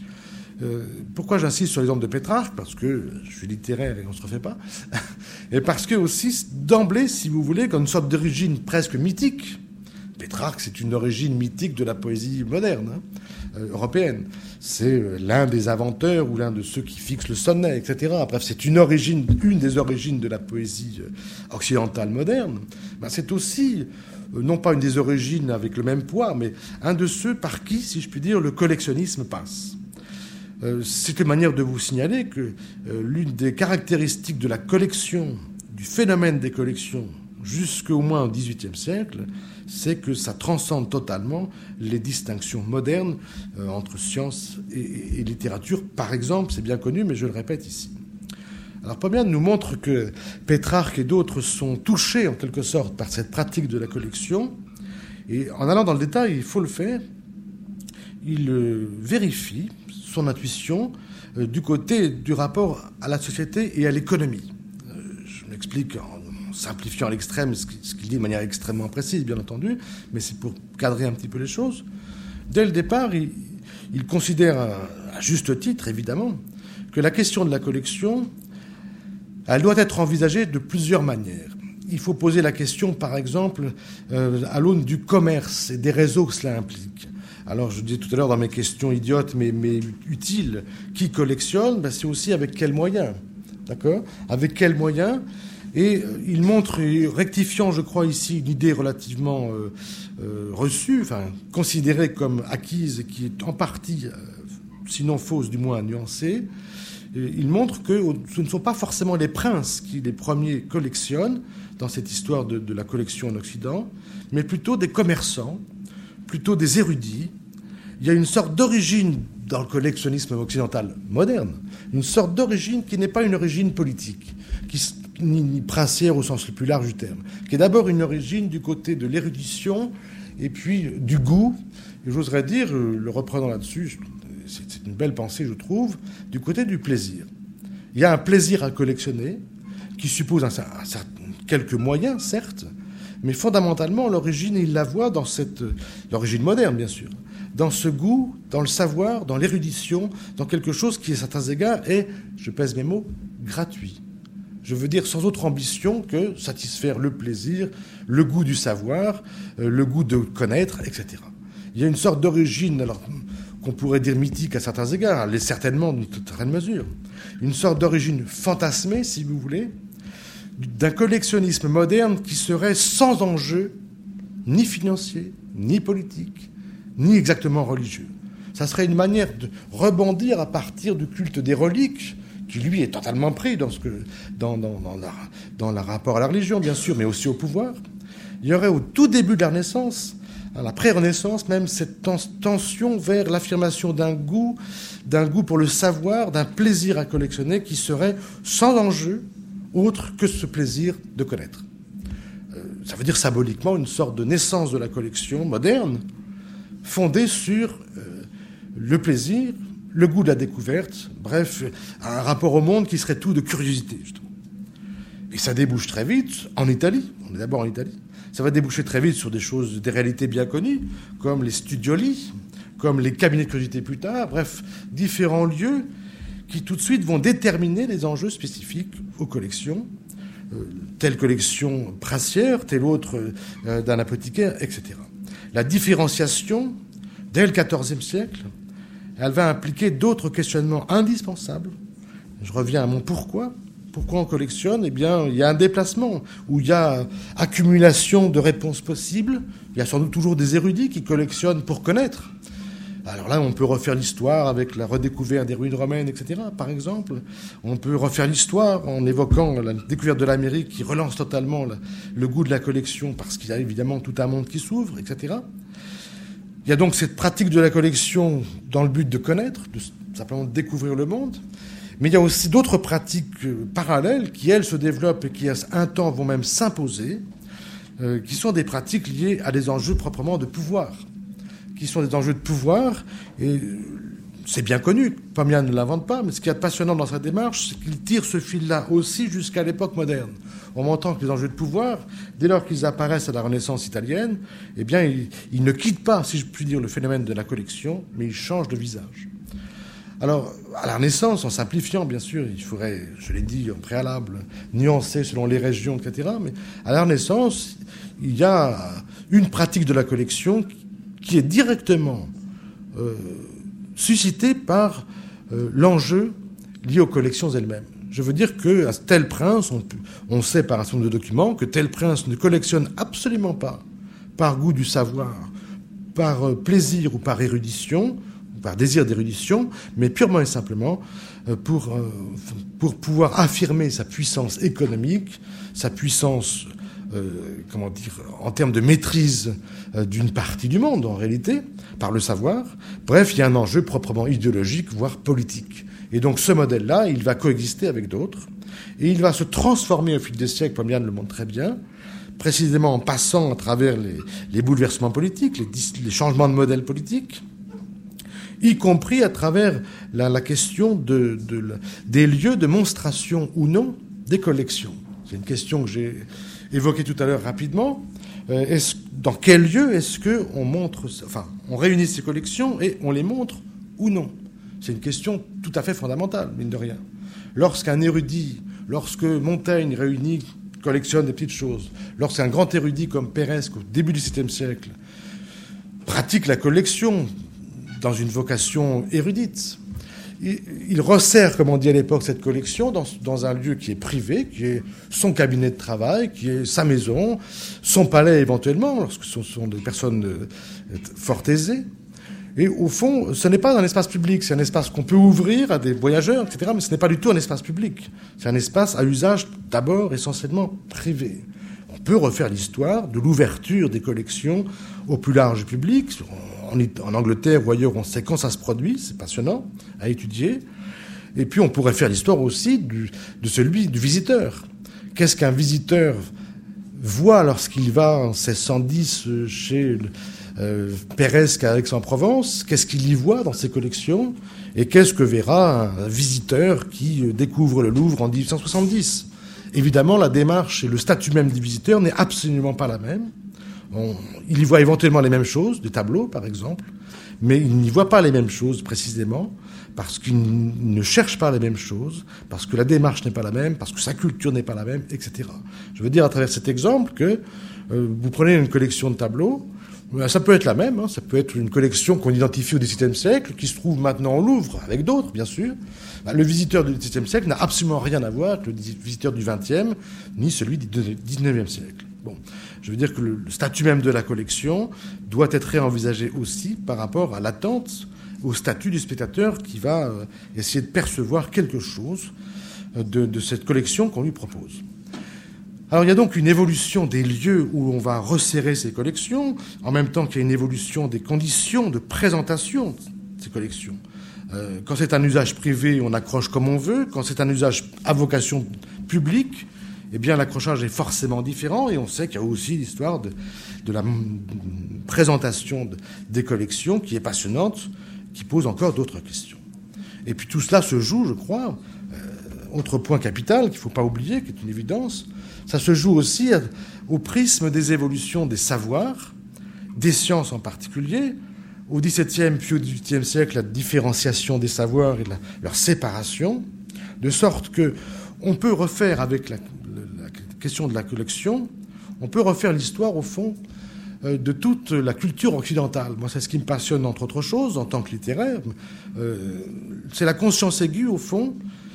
Speaker 1: Pourquoi j'insiste sur l'exemple de Pétrarque ? Parce que je suis littéraire et on ne se refait pas. Et parce que aussi, d'emblée, si vous voulez, comme une sorte d'origine presque mythique, Pétrarque, c'est une origine mythique de la poésie moderne, européenne. C'est l'un des inventeurs ou l'un de ceux qui fixent le sonnet, etc. Bref, c'est une des origines de la poésie occidentale moderne. Ben, c'est aussi, non pas une des origines avec le même poids, mais un de ceux par qui, si je puis dire, le collectionnisme passe. C'est une manière de vous signaler que l'une des caractéristiques de la collection, du phénomène des collections, jusqu'au moins au XVIIIe siècle, c'est que ça transcende totalement les distinctions modernes entre science et littérature. Par exemple, c'est bien connu, mais je le répète ici. Alors Pomian nous montre que Pétrarque et d'autres sont touchés en quelque sorte par cette pratique de la collection. Et en allant dans le détail, il faut le faire, il vérifie son intuition du côté du rapport à la société et à l'économie. Je m'explique en simplifiant à l'extrême ce qu'il dit de manière extrêmement précise, bien entendu, mais c'est pour cadrer un petit peu les choses. Dès le départ, il considère, à juste titre évidemment, que la question de la collection, elle doit être envisagée de plusieurs manières. Il faut poser la question, par exemple, à l'aune du commerce et des réseaux que cela implique. Alors, je disais tout à l'heure dans mes questions idiotes, mais utiles, qui collectionne, ben, c'est aussi avec quels moyens. D'accord ? Avec quels moyens ? Et il montre, rectifiant, je crois, ici, une idée relativement reçue, enfin, considérée comme acquise et qui est en partie sinon fausse, du moins nuancée. Il montre que ce ne sont pas forcément les princes qui les premiers collectionnent dans cette histoire de la collection en Occident, mais plutôt des commerçants, plutôt des érudits. Il y a une sorte d'origine dans le collectionnisme occidental moderne, une sorte d'origine qui n'est pas une origine politique, ni princière au sens le plus large du terme, qui est d'abord une origine du côté de l'érudition et puis du goût, et j'oserais dire, le reprenant là-dessus, c'est une belle pensée, je trouve, du côté du plaisir. Il y a un plaisir à collectionner qui suppose quelques moyens, certes, mais fondamentalement, l'origine, il la voit dans l'origine moderne, bien sûr, dans ce goût, dans le savoir, dans l'érudition, dans quelque chose qui, à certains égards, est, je pèse mes mots, gratuit. Je veux dire sans autre ambition que satisfaire le plaisir, le goût du savoir, le goût de connaître, etc. Il y a une sorte d'origine, alors qu'on pourrait dire mythique à certains égards, elle est certainement d'une certaine mesure, une sorte d'origine fantasmée, si vous voulez, d'un collectionnisme moderne qui serait sans enjeu, ni financier, ni politique, ni exactement religieux. Ça serait une manière de rebondir à partir du culte des reliques, qui lui est totalement pris dans le rapport à la religion, bien sûr, mais aussi au pouvoir. Il y aurait au tout début de la Renaissance, à la pré-Renaissance même, cette tension vers l'affirmation d'un goût pour le savoir, d'un plaisir à collectionner qui serait sans enjeu autre que ce plaisir de connaître. Ça veut dire symboliquement une sorte de naissance de la collection moderne, fondée sur le plaisir, le goût de la découverte, bref, un rapport au monde qui serait tout de curiosité, justement. Et ça débouche très vite en Italie. On est d'abord en Italie. Ça va déboucher très vite sur des réalités bien connues, comme les studioli, comme les cabinets de curiosité plus tard, bref, différents lieux qui tout de suite vont déterminer les enjeux spécifiques aux collections, telle collection princière, telle autre d'un apothicaire, etc. La différenciation, dès le XIVe siècle, elle va impliquer d'autres questionnements indispensables. Je reviens à mon pourquoi. Pourquoi on collectionne ? Eh bien, il y a un déplacement où il y a accumulation de réponses possibles. Il y a sans doute toujours des érudits qui collectionnent pour connaître. Alors là, on peut refaire l'histoire avec la redécouverte des ruines romaines, etc., par exemple. On peut refaire l'histoire en évoquant la découverte de l'Amérique qui relance totalement le goût de la collection parce qu'il y a évidemment tout un monde qui s'ouvre, etc. Il y a donc cette pratique de la collection dans le but de connaître, de simplement découvrir le monde. Mais il y a aussi d'autres pratiques parallèles qui, elles, se développent et qui, à un temps, vont même s'imposer, qui sont des pratiques liées à des enjeux proprement de pouvoir, qui sont des enjeux de pouvoir. Et c'est bien connu, Pomian ne l'invente pas, mais ce qui est passionnant dans sa démarche, c'est qu'il tire ce fil-là aussi jusqu'à l'époque moderne. On entend que les enjeux de pouvoir, dès lors qu'ils apparaissent à la Renaissance italienne, eh bien, ils ne quittent pas, si je puis dire, le phénomène de la collection, mais ils changent de visage. Alors, à la Renaissance, en simplifiant, bien sûr, il faudrait, je l'ai dit en préalable, nuancer selon les régions, etc. Mais à la Renaissance, il y a une pratique de la collection qui est directement suscitée par l'enjeu lié aux collections elles-mêmes. Je veux dire qu'un tel prince, on sait par un certain nombre de documents que tel prince ne collectionne absolument pas par goût du savoir, par plaisir ou par érudition, par désir d'érudition, mais purement et simplement pour pouvoir affirmer sa puissance économique, sa puissance, en termes de maîtrise d'une partie du monde, en réalité, par le savoir. Bref, il y a un enjeu proprement idéologique, voire politique. Et donc ce modèle-là, il va coexister avec d'autres, et il va se transformer au fil des siècles, comme Yann le montre très bien, précisément en passant à travers les bouleversements politiques, les changements de modèle politique, y compris à travers la question des lieux de monstration ou non des collections. C'est une question que j'ai évoquée tout à l'heure rapidement. Dans quel lieu est-ce on réunit ces collections et on les montre ou non ? C'est une question tout à fait fondamentale, mine de rien. Lorsque Montaigne collectionne des petites choses, lorsqu'un grand érudit comme Peiresc, au début du XVIIe siècle, pratique la collection dans une vocation érudite, il resserre, comme on dit à l'époque, cette collection dans un lieu qui est privé, qui est son cabinet de travail, qui est sa maison, son palais éventuellement, lorsque ce sont des personnes fort aisées. Et au fond, ce n'est pas un espace public, c'est un espace qu'on peut ouvrir à des voyageurs, etc., mais ce n'est pas du tout un espace public. C'est un espace à usage d'abord essentiellement privé. On peut refaire l'histoire de l'ouverture des collections au plus large public. En Angleterre ou ailleurs, on sait quand ça se produit, c'est passionnant à étudier. Et puis on pourrait faire l'histoire aussi de celui du visiteur. Qu'est-ce qu'un visiteur voit lorsqu'il va en 1610 chez Pérez à Aix-en-Provence? Qu'est-ce qu'il y voit dans ses collections? Et qu'est-ce que verra un visiteur qui découvre le Louvre en 1870? Évidemment, la démarche et le statut même du visiteur n'est absolument pas la même. Il y voit éventuellement les mêmes choses, des tableaux par exemple, mais il n'y voit pas les mêmes choses précisément, parce qu'il ne cherche pas les mêmes choses, parce que la démarche n'est pas la même, parce que sa culture n'est pas la même, etc. Je veux dire à travers cet exemple que vous prenez une collection de tableaux, ça peut être la même, ça peut être une collection qu'on identifie au XVIIe siècle, qui se trouve maintenant au Louvre, avec d'autres, bien sûr. Le visiteur du XVIIe siècle n'a absolument rien à voir avec le visiteur du XXe, ni celui du XIXe siècle. Bon, je veux dire que le statut même de la collection doit être réenvisagé aussi par rapport à l'attente, au statut du spectateur qui va essayer de percevoir quelque chose de cette collection qu'on lui propose. Alors il y a donc une évolution des lieux où on va resserrer ces collections, en même temps qu'il y a une évolution des conditions de présentation de ces collections. Quand c'est un usage privé, on accroche comme on veut. Quand c'est un usage à vocation publique, eh bien l'accrochage est forcément différent. Et on sait qu'il y a aussi l'histoire de la présentation des collections qui est passionnante, qui pose encore d'autres questions. Et puis tout cela se joue, je crois, autre point capital qu'il ne faut pas oublier, qui est une évidence, ça se joue aussi au prisme des évolutions des savoirs, des sciences en particulier. Au XVIIe puis au XVIIIe siècle, la différenciation des savoirs et leur séparation, de sorte que on peut refaire avec la question de la collection, on peut refaire l'histoire au fond de toute la culture occidentale. Moi, c'est ce qui me passionne entre autres choses en tant que littéraire. C'est la conscience aiguë au fond,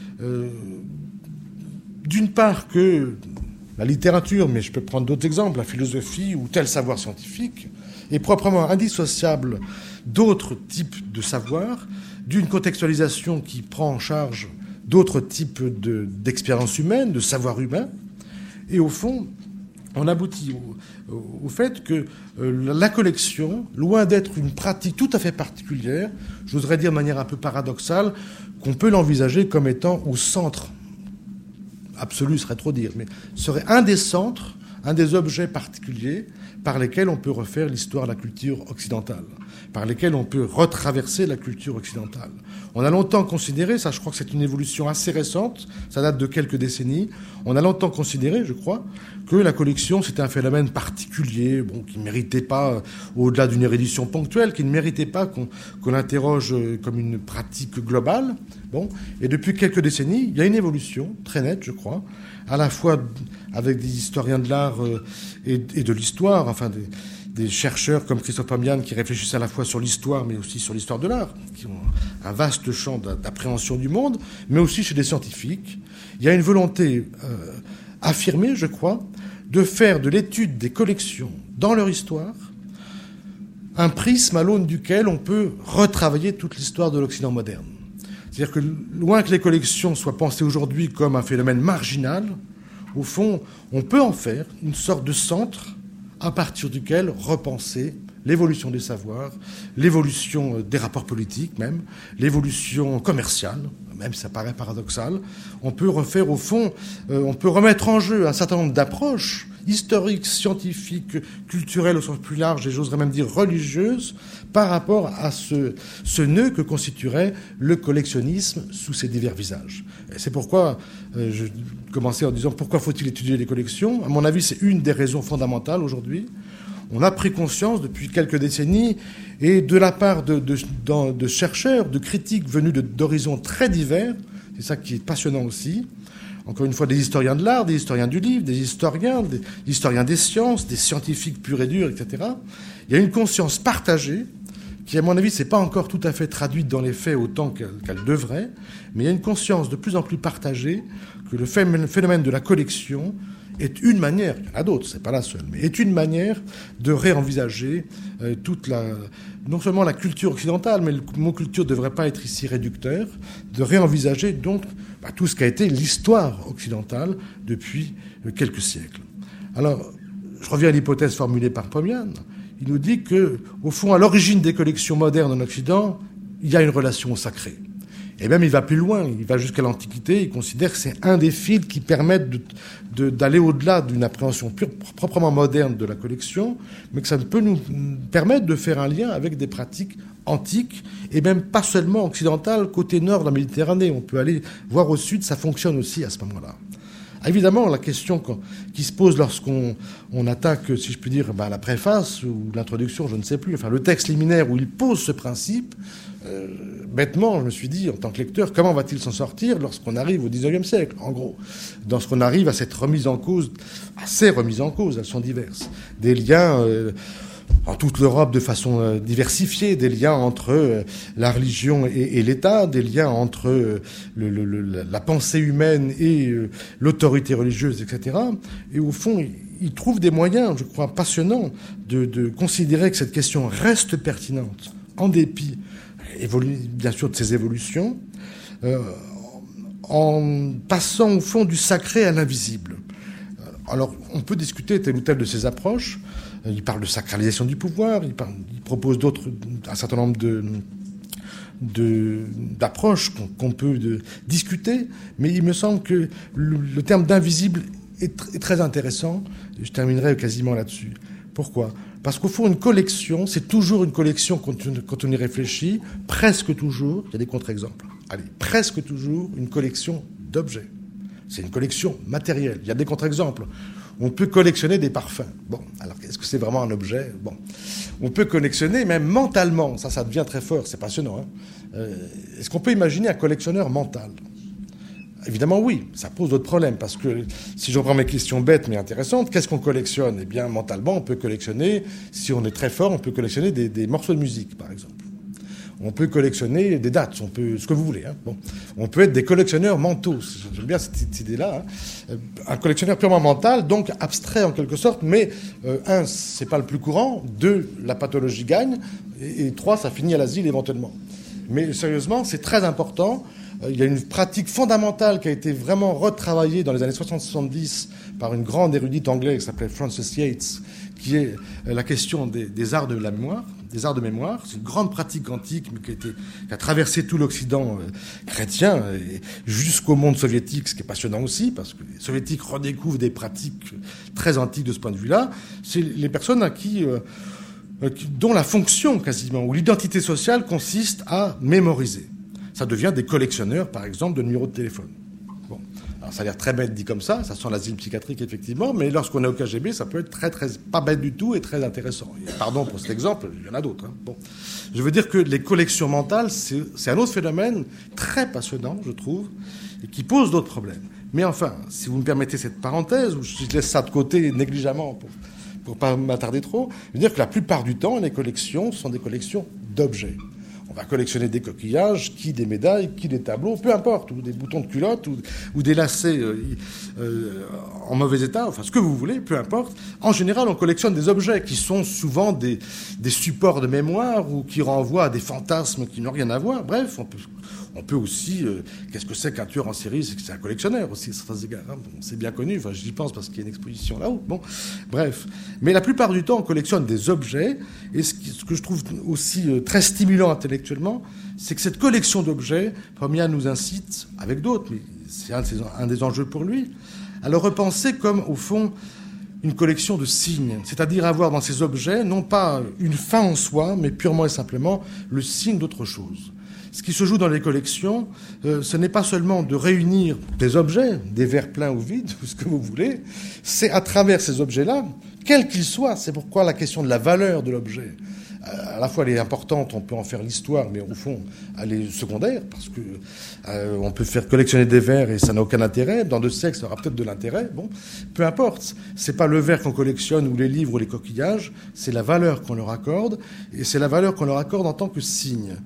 Speaker 1: d'une part que la littérature, mais je peux prendre d'autres exemples, la philosophie ou tel savoir scientifique, est proprement indissociable d'autres types de savoirs, d'une contextualisation qui prend en charge d'autres types d'expériences humaines, de savoirs humains. Et au fond, on aboutit au fait que la collection, loin d'être une pratique tout à fait particulière, je voudrais dire de manière un peu paradoxale, qu'on peut l'envisager comme étant au centre, absolu serait trop dire, mais serait un des centres, un des objets particuliers par lesquels on peut refaire l'histoire de la culture occidentale, par lesquels on peut retraverser la culture occidentale. On a longtemps considéré, ça je crois que c'est une évolution assez récente, ça date de quelques décennies, on a longtemps considéré, je crois, que la collection c'était un phénomène particulier, qui ne méritait pas, au-delà d'une érudition ponctuelle, qui ne méritait pas qu'on l'interroge comme une pratique globale. Et depuis quelques décennies, il y a une évolution très nette, je crois, à la fois avec des historiens de l'art et de l'histoire, enfin des chercheurs comme Christophe Amian qui réfléchissent à la fois sur l'histoire mais aussi sur l'histoire de l'art, qui ont un vaste champ d'appréhension du monde, mais aussi chez des scientifiques. Il y a une volonté affirmée, je crois, de faire de l'étude des collections dans leur histoire un prisme à l'aune duquel on peut retravailler toute l'histoire de l'Occident moderne. C'est-à-dire que loin que les collections soient pensées aujourd'hui comme un phénomène marginal, au fond, on peut en faire une sorte de centre à partir duquel repenser l'évolution des savoirs, l'évolution des rapports politiques même, l'évolution commerciale, même si ça paraît paradoxal. On peut refaire au fond, on peut remettre en jeu un certain nombre d'approches historiques, scientifiques, culturelles au sens plus large, et j'oserais même dire religieuses, par rapport à ce nœud que constituerait le collectionnisme sous ses divers visages. Et c'est pourquoi je commençais en disant pourquoi faut-il étudier les collections. À mon avis, c'est une des raisons fondamentales aujourd'hui. On a pris conscience depuis quelques décennies, et de la part de chercheurs, de critiques venus d'horizons très divers, c'est ça qui est passionnant aussi, encore une fois des historiens de l'art, des historiens du livre, des historiens des sciences, des scientifiques purs et durs, etc. Il y a une conscience partagée qui, à mon avis, n'est pas encore tout à fait traduite dans les faits autant qu'elle devrait, mais il y a une conscience de plus en plus partagée que le phénomène de la collection est une manière, il y en a d'autres, c'est pas la seule, mais est une manière de réenvisager non seulement la culture occidentale, mais le mot culture ne devrait pas être ici réducteur, de réenvisager donc tout ce qu'a été l'histoire occidentale depuis quelques siècles. Alors, je reviens à l'hypothèse formulée par Pomian. Il nous dit que, au fond, à l'origine des collections modernes en Occident, il y a une relation au sacré. Et même, il va plus loin, il va jusqu'à l'Antiquité, il considère que c'est un des fils qui permettent d'aller au-delà d'une appréhension proprement moderne de la collection, mais que ça peut nous permettre de faire un lien avec des pratiques antiques, et même pas seulement occidentales, côté nord de la Méditerranée. On peut aller voir au sud, ça fonctionne aussi à ce moment-là. Évidemment, la question qui se pose lorsqu'on attaque, si je puis dire, la préface ou l'introduction, je ne sais plus, enfin le texte liminaire où il pose ce principe, bêtement, je me suis dit, en tant que lecteur, comment va-t-il s'en sortir lorsqu'on arrive au XIXe siècle, en gros, lorsqu'on arrive à cette remise en cause, à ces remises en cause, elles sont diverses, des liens en toute l'Europe de façon diversifiée, des liens entre la religion et l'État, des liens entre la pensée humaine et l'autorité religieuse, etc. Et au fond, il trouve des moyens, je crois, passionnants de considérer que cette question reste pertinente, en dépit, bien sûr, de ses évolutions, en passant, au fond, du sacré à l'invisible. Alors, on peut discuter telle ou telle de ces approches. Il parle de sacralisation du pouvoir, il propose un certain nombre d'approches qu'on peut discuter, mais il me semble que le terme d'invisible est très intéressant. Je terminerai quasiment là-dessus. Pourquoi ? Parce qu'au fond, une collection, c'est toujours une collection quand on y réfléchit, presque toujours, il y a des contre-exemples, presque toujours une collection d'objets. C'est une collection matérielle. Il y a des contre-exemples. On peut collectionner des parfums. Bon, alors est-ce que c'est vraiment un objet ? Bon, on peut collectionner même mentalement. Ça devient très fort, c'est passionnant. Est-ce qu'on peut imaginer un collectionneur mental ? Évidemment, oui. Ça pose d'autres problèmes, parce que si je reprends mes questions bêtes mais intéressantes, qu'est-ce qu'on collectionne ? Eh bien, mentalement, on peut collectionner, si on est très fort, on peut collectionner des morceaux de musique, par exemple. On peut collectionner des dates, ce que vous voulez. Bon. On peut être des collectionneurs mentaux. J'aime bien cette idée-là. Un collectionneur purement mental, donc abstrait en quelque sorte, mais c'est pas le plus courant. 2, la pathologie gagne. Et 3, ça finit à l'asile éventuellement. Mais sérieusement, c'est très important. Il y a une pratique fondamentale qui a été vraiment retravaillée dans les années 60-70 par une grande érudite anglaise qui s'appelait Frances Yates, qui est la question des arts de la mémoire, des arts de mémoire. C'est une grande pratique antique, mais qui a traversé tout l'Occident chrétien jusqu'au monde soviétique, ce qui est passionnant aussi, parce que les soviétiques redécouvrent des pratiques très antiques de ce point de vue-là. C'est les personnes dont la fonction quasiment, ou l'identité sociale consiste à mémoriser. Ça devient des collectionneurs, par exemple, de numéros de téléphone. Bon. Alors, ça a l'air très bête dit comme ça sent l'asile psychiatrique, effectivement, mais lorsqu'on est au KGB, ça peut être très, très, pas bête du tout et très intéressant. Et pardon pour cet exemple, il y en a d'autres. Bon. Je veux dire que les collections mentales, c'est un autre phénomène très passionnant, je trouve, et qui pose d'autres problèmes. Mais enfin, si vous me permettez cette parenthèse, ou je laisse ça de côté négligemment pour pas m'attarder trop, je veux dire que la plupart du temps, les collections sont des collections d'objets. On va collectionner des coquillages, qui des médailles, qui des tableaux, peu importe, ou des boutons de culotte, ou des lacets en mauvais état, enfin ce que vous voulez, peu importe. En général, on collectionne des objets qui sont souvent des supports de mémoire ou qui renvoient à des fantasmes qui n'ont rien à voir. Bref, on peut aussi... qu'est-ce que c'est qu'un tueur en série ? C'est un collectionneur aussi, à certains égards. Bon, c'est bien connu, enfin, j'y pense parce qu'il y a une exposition là-haut. Bon, bref. Mais la plupart du temps, on collectionne des objets. Et ce que je trouve aussi très stimulant intellectuellement, c'est que cette collection d'objets, Pomian nous incite, avec d'autres, mais c'est un des enjeux pour lui, à le repenser comme, au fond, une collection de signes, c'est-à-dire avoir dans ces objets, non pas une fin en soi, mais purement et simplement le signe d'autre chose. Ce qui se joue dans les collections, ce n'est pas seulement de réunir des objets, des verres pleins ou vides, ou ce que vous voulez, c'est à travers ces objets-là, quels qu'ils soient, c'est pourquoi la question de la valeur de l'objet, à la fois elle est importante, on peut en faire l'histoire, mais au fond, elle est secondaire, parce que on peut faire collectionner des verres et ça n'a aucun intérêt. Dans 2 siècles, ça aura peut-être de l'intérêt. Bon, peu importe. C'est pas le verre qu'on collectionne ou les livres ou les coquillages, c'est la valeur qu'on leur accorde, et c'est la valeur qu'on leur accorde en tant que signe.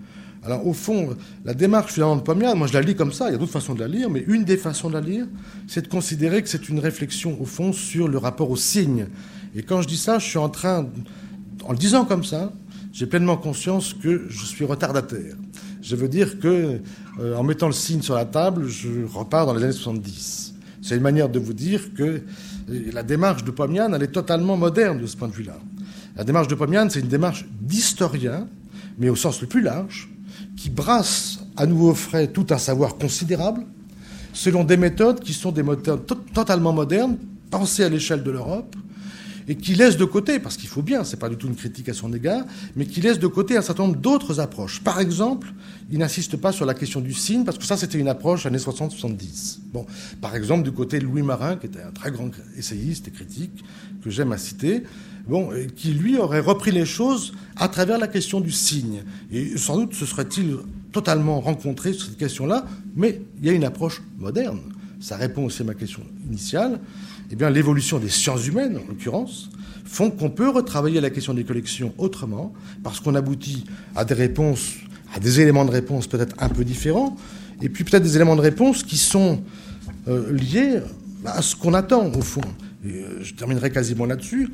Speaker 1: Alors, au fond, la démarche finalement de Pomian, moi je la lis comme ça, il y a d'autres façons de la lire, mais une des façons de la lire, c'est de considérer que c'est une réflexion, au fond, sur le rapport au signe. Et quand je dis ça, je suis en le disant comme ça, j'ai pleinement conscience que je suis retardataire. Je veux dire que, en mettant le signe sur la table, je repars dans les années 70. C'est une manière de vous dire que la démarche de Pomian, elle est totalement moderne de ce point de vue-là. La démarche de Pomian, c'est une démarche d'historien, mais au sens le plus large, qui brasse à nouveau frais tout un savoir considérable, selon des méthodes qui sont des méthodes totalement modernes, pensées à l'échelle de l'Europe, et qui laisse de côté, parce qu'il faut bien, c'est pas du tout une critique à son égard, mais qui laisse de côté un certain nombre d'autres approches. Par exemple, il n'insiste pas sur la question du signe, parce que ça, c'était une approche années 60-70. Bon, par exemple, du côté de Louis Marin, qui était un très grand essayiste et critique, que j'aime à citer, bon, qui, lui, aurait repris les choses à travers la question du signe. Et sans doute, se serait-il totalement rencontré sur cette question-là, mais il y a une approche moderne. Ça répond aussi à ma question initiale. Eh bien, l'évolution des sciences humaines, en l'occurrence, font qu'on peut retravailler la question des collections autrement, parce qu'on aboutit à des réponses, à des éléments de réponse peut-être un peu différents, et puis peut-être des éléments de réponse qui sont liés à ce qu'on attend, au fond. Et, je terminerai quasiment là-dessus.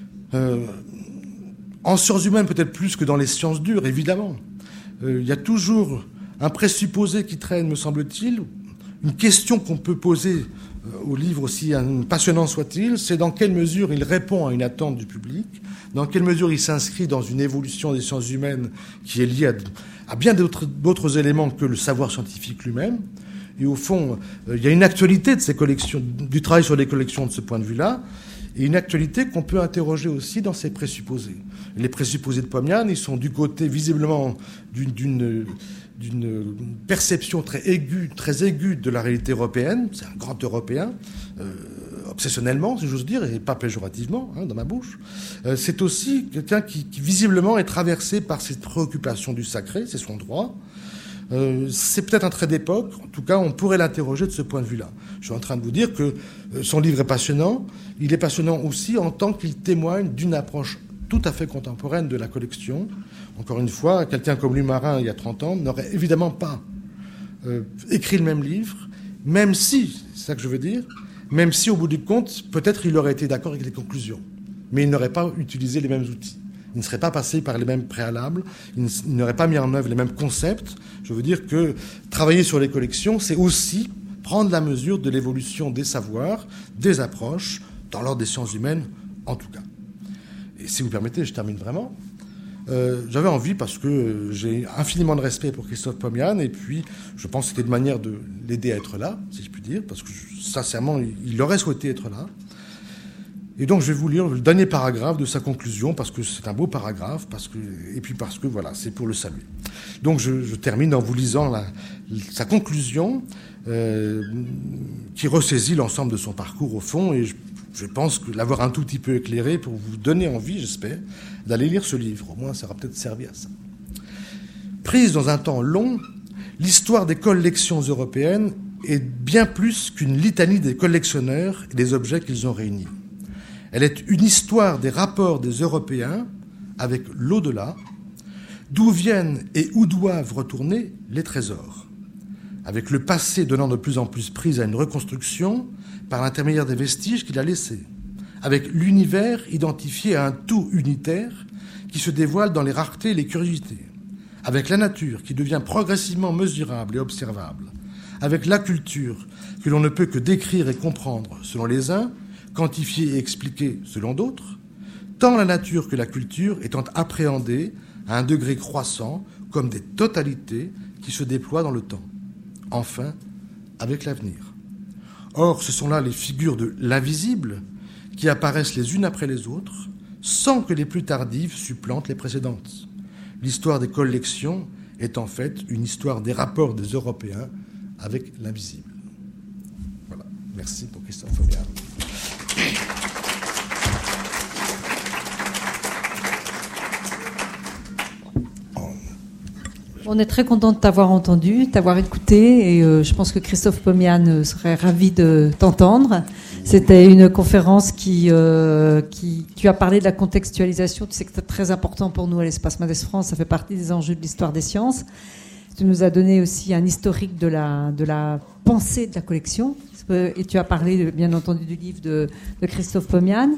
Speaker 1: En sciences humaines, peut-être plus que dans les sciences dures, évidemment. Il y a toujours un présupposé qui traîne, me semble-t-il, une question qu'on peut poser au livre, aussi passionnant soit-il, c'est dans quelle mesure il répond à une attente du public, dans quelle mesure il s'inscrit dans une évolution des sciences humaines qui est liée à bien d'autres éléments que le savoir scientifique lui-même. Et au fond, il y a une actualité de ces collections, du travail sur les collections de ce point de vue-là, et une actualité qu'on peut interroger aussi dans ses présupposés. Les présupposés de Pomian, ils sont du côté visiblement d'une perception très aiguë de la réalité européenne. C'est un grand Européen, obsessionnellement, si j'ose dire, et pas péjorativement, dans ma bouche. C'est aussi quelqu'un qui visiblement est traversé par cette préoccupation du sacré, c'est son droit. C'est peut-être un trait d'époque, en tout cas on pourrait l'interroger de ce point de vue-là. Je suis en train de vous dire que son livre est passionnant, il est passionnant aussi en tant qu'il témoigne d'une approche tout à fait contemporaine de la collection. Encore une fois, quelqu'un comme Louis Marin, il y a 30 ans, n'aurait évidemment pas écrit le même livre, même si, c'est ça que je veux dire, même si au bout du compte, peut-être il aurait été d'accord avec les conclusions, mais il n'aurait pas utilisé les mêmes outils. Il ne serait pas passé par les mêmes préalables, il n'aurait pas mis en œuvre les mêmes concepts. Je veux dire que travailler sur les collections, c'est aussi prendre la mesure de l'évolution des savoirs, des approches, dans l'ordre des sciences humaines, en tout cas. Et si vous permettez, je termine vraiment. J'avais envie, parce que j'ai infiniment de respect pour Christophe Pomian, et puis je pense que c'était une manière de l'aider à être là, si je puis dire, parce que sincèrement, il aurait souhaité être là. Et donc, je vais vous lire le dernier paragraphe de sa conclusion, parce que c'est un beau paragraphe, et puis parce que, voilà, c'est pour le saluer. Donc, je termine en vous lisant sa conclusion, qui ressaisit l'ensemble de son parcours, au fond, et je pense que l'avoir un tout petit peu éclairé pour vous donner envie, j'espère, d'aller lire ce livre. Au moins, ça aura peut-être servi à ça. Prise dans un temps long, l'histoire des collections européennes est bien plus qu'une litanie des collectionneurs et des objets qu'ils ont réunis. Elle est une histoire des rapports des Européens avec l'au-delà, d'où viennent et où doivent retourner les trésors, avec le passé donnant de plus en plus prise à une reconstruction par l'intermédiaire des vestiges qu'il a laissés, avec l'univers identifié à un tout unitaire qui se dévoile dans les raretés et les curiosités, avec la nature qui devient progressivement mesurable et observable, avec la culture que l'on ne peut que décrire et comprendre selon les uns, quantifier et expliquer selon d'autres, tant la nature que la culture étant appréhendées à un degré croissant comme des totalités qui se déploient dans le temps. Enfin, avec l'avenir. Or, ce sont là les figures de l'invisible qui apparaissent les unes après les autres, sans que les plus tardives supplantent les précédentes. L'histoire des collections est en fait une histoire des rapports des Européens avec l'invisible. Voilà. Merci pour Christophe Pomian.
Speaker 2: On est très content de t'avoir entendu, t'avoir écouté, et je pense que Christophe Pomian serait ravi de t'entendre. C'était une conférence qui tu as parlé de la contextualisation. Tu sais que c'est très important pour nous à l'Espace Mendes France. Ça fait partie des enjeux de l'histoire des sciences. Tu nous as donné aussi un historique de la pensée de la collection. Et tu as parlé, bien entendu, du livre de Christophe Pomian.